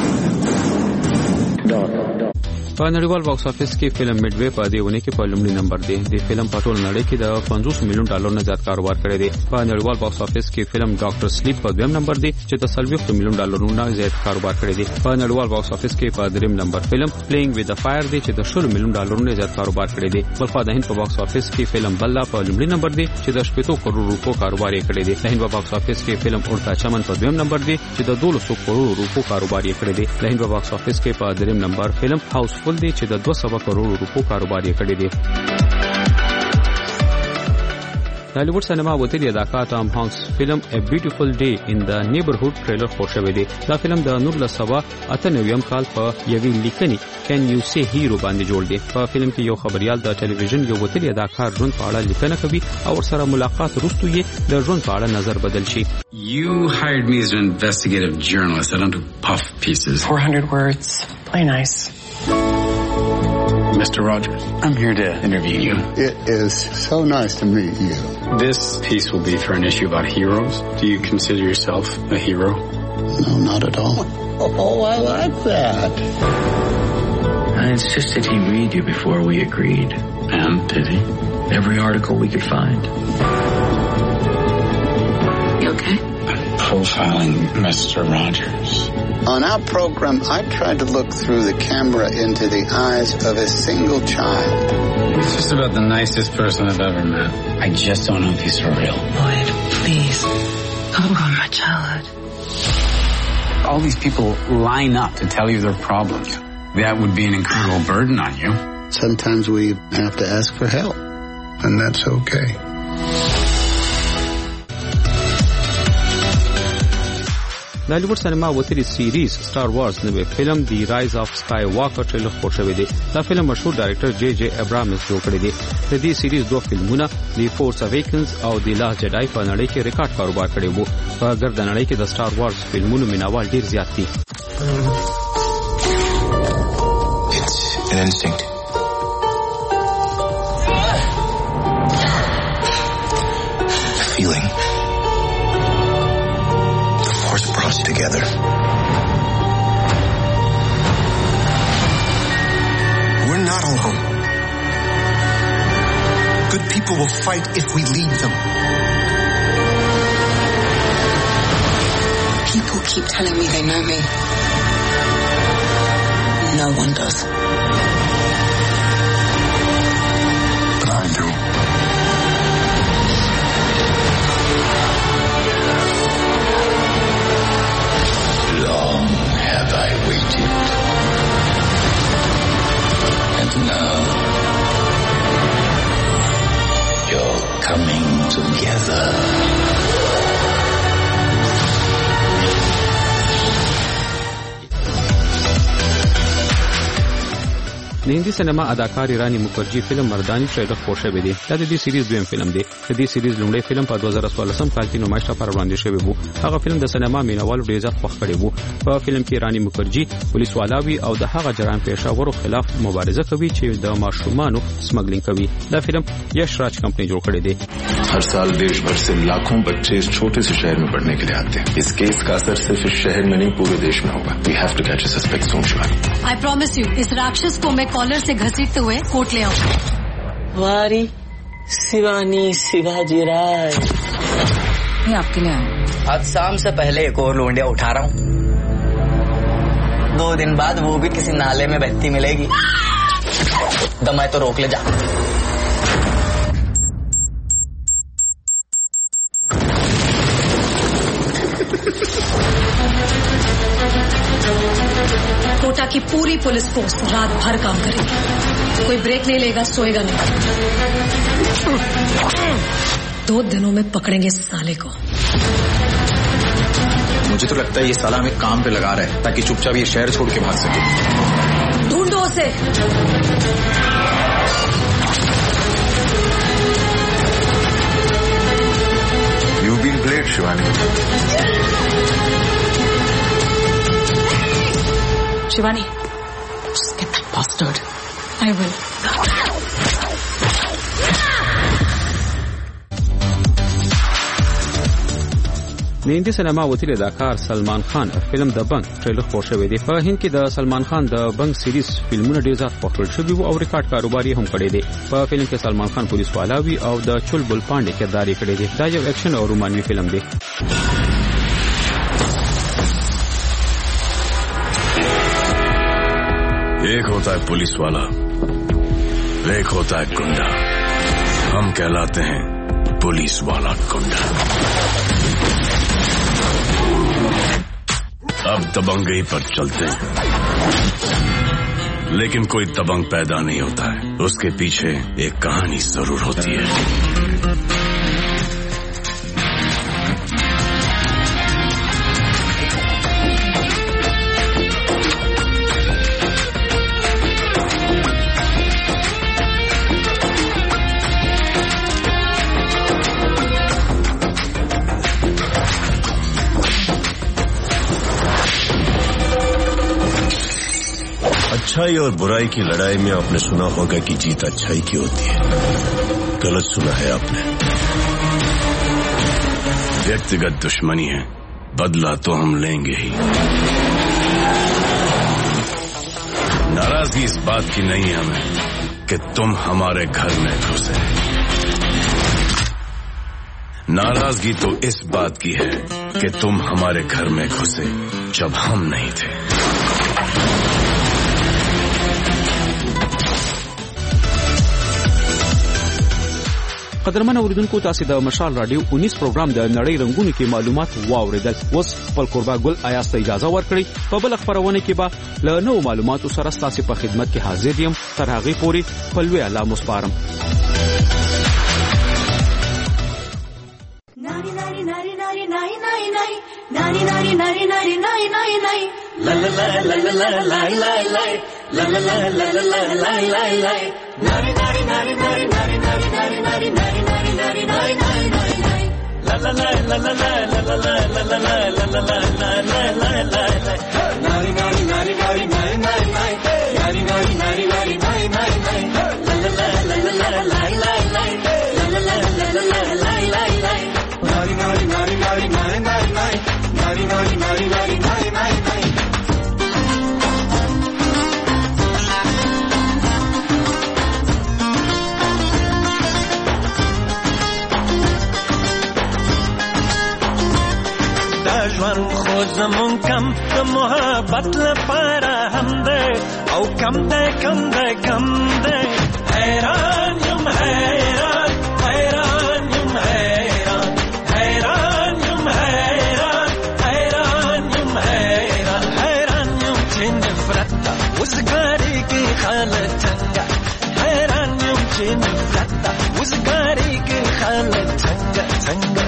په نړیوال باکس افیس کې فلم میډوي په دې ونه کې په لومړي نمبر دی. د فلم په ټول نړۍ کې د پنځوس میلیون ډالر نه زیات کاروبار کړی دی. په نړیوال باکس افیس کې فلم ډاکټر سلیپ په دویم نمبر دی چې د څلوېښت میلیون ډالرونو نه زیات کاروبار کړی دی. په نړیوال باکس افیس کې په دریم نمبر فلم پلیینګ وذ د فایر دی چې د شل میلیون ډالرونو نه زیات کاروبار کړی دی. بلخوا د هند په باکس افیس کې فلم بلا په لومړي نمبر دی چې د شپږ کروڑ روپو کاروبار یې کړی دی. د هند په باکس افیس کې فلم اورتا چمن په دویم نمبر دی چې د دولس کروڑ روپو کاروبار یې کړی دی. د هند په باکس افیس کې په دریم نمبر فلم هاوسفل دی چې د دوه سوه کروڑ روپو کاروبار یې کړی دی. د هالیوډ سینما وتلی اداکار ټام هانکس فلم A Beautiful Day in the Neighborhood ټریلر خور شوی دی. دا فلم د نولس سوه اته نویم کال په یوې لیکنې Can You Say Hero باندې جوړ دی. په فلم کې یو خبريال د ټلویزیون یو وتلی اداکار ژوند په اړه لیکنه کوي او سره ملاقات وروسته یې د ژوند په اړه نظر بدل شي. You hired me as an investigative journalist. I don't do puff pieces. four hundred words. Play nice. Mister Rogers, I'm here to interview you. It is so nice to meet you. This piece will be for an issue about heroes. Do you consider yourself a hero? No, not at all. Oh, I like that. I insisted he read you before we agreed. And did he? Every article we could find. You okay? I'm profiling Mister Rogers. On our program, I tried to look through the camera into the eyes of a single child. He's just about the nicest person I've ever met. I just don't know if he's for real. Lloyd, please. Don't ruin my childhood. All these people line up to tell you their problems. That would be an incredible burden on you. Sometimes we have to ask for help, and that's okay. د هالیوډ سینما وتلی سیریز سټار وارز نوې فلم دی رایز اف سکای واکر ټریلر خپور شوی دی. دا فلم مشهور ډایرکټر جے جے ابرامز جوړ کړی دی. د دې سیریز دوه فلمونه دی فورس اویکنز او دی لاست جډای په نړۍ کې ریکارډ کاروبار کړی وو. په ګرد نړۍ کې د سټار وارز فلمونو مینوال ډیر زیات دي. It's an instinct. A feeling. The force brought us together. We're not alone. Good people will fight if we lead them. People keep telling me they know me. No one does. But I do. Long have I waited. And now you're coming together. د هندي سینما اداکار رانی مکرجی فلم مردانی ټریلر خپور شوی دی. دا د دې سیریز دویم فلم دی. د دې سیریز لومړی فلم په دوه زره څوارلسم کال کې نمایش لپاره وړاندې شوی وو. هغه فلم د سینما مینوالو ډیر زیات خوښ کړی وو. په فلم کې رانی مکرجی پولیس والاوي او د هغه جرائم پیښاورو خلاف مبارزه کوي چې د ماشومانو سمګلینګ کوي. دا فلم یش راج کمپنی جوړ کړی دی. हर साल देश भर से लाखों बच्चे इस छोटे से शहर में पढ़ने के लिए आते हैं. इस केस का असर सिर्फ इस शहर में नहीं पूरे देश में होगा. We have to catch a suspect soon, Shivani. I promise you, इस राक्षस को मैं कॉलर से घसीटते हुए कोर्ट ले आऊंगा. वारी शिवानी शिवाजी राय. ये आपके लिए आया. आज शाम से पहले एक और लोंडिया उठा रहा हूँ. दो दिन बाद वो भी किसी नाले में बहती मिलेगी. दम है तो रोक ले जा. कोटा की पूरी पुलिस फोर्स रात भर काम करेगी. कोई ब्रेक नहीं लेगा, सोएगा नहीं. दो दिनों में पकड़ेंगे इस साले को. मुझे तो लगता है ये साला हमें काम पे लगा रहा है ताकि चुपचाप ये शहर छोड़ के भाग सके. ढूंढो उसे. You've been played, Shivani. Shivani, just get that bastard. I will. د هندي سینما وتلی اداکار سلمان خان فلم د بنګ ټریلر خپور شوی دی. په هند کې د سلمان خان د بنګ سیریز فلمونه ډیر زیات خوښ شوي وو او ریکارډ کاروبار هم کړی دی. په فلم کې سلمان خان پولیس والاوي او د چلبل پانډے کردار یې کړی دی. دا یو اکشن او رومانوي فلم دی. एक होता है पुलिस वाला, एक होता है गुंडा. हम कहलाते हैं पुलिस वाला गुंडा. अब दबंगई पर चलते हैं. लेकिन कोई दबंग पैदा नहीं होता है, उसके पीछे एक कहानी जरूर होती है. अच्छाई और बुराई की लड़ाई में आपने सुना होगा कि जीत अच्छाई की होती है. गलत सुना है आपने. व्यक्तिगत दुश्मनी है, बदला तो हम लेंगे ही. नाराजगी इस बात की नहीं है हमें कि तुम हमारे घर में घुसे. नाराजगी तो इस बात की है कि तुम हमारे घर में घुसे जब हम नहीं थे. قدرمن اوریدونکو تاسو د مشال رادیو انیس پروګرام د نړۍ رنگونو کې معلومات واوریدل. اوس خپل قربا ګل آیاست اجازه ورکړي په بل خبرونه کې به له نو معلوماتو سره تاسو په خدمت کې حاضر یم. تر هغه پورې خپل وی الله مسپارم. ناری ناری ناری ناری ناری ناری ناری ناری ناری La la la la la la la la la la la la la la la la la la nari nari nari nari nari nari nari nari nari nari nari nari nari nari la la la la la la la la la la la la la la la la la la la nari nari nari nari nari nari nari nari nari nari nari nari nari la la la la la la la la la la la la la la la la la la nari nari nari nari nari nari nari nari nari nari nari nari nari ژوند خو زمون کم د محبت لپاره هم ده او کم ده کم ده کم ده حیران یم حیران حیران یم حیران حیران یم حیران حیران یم حیران حیران یم چې نفرت ده وزګاری کې خاله څنګه حیران یم چې نفرت ده وزګاری کې خاله څنګه څنګه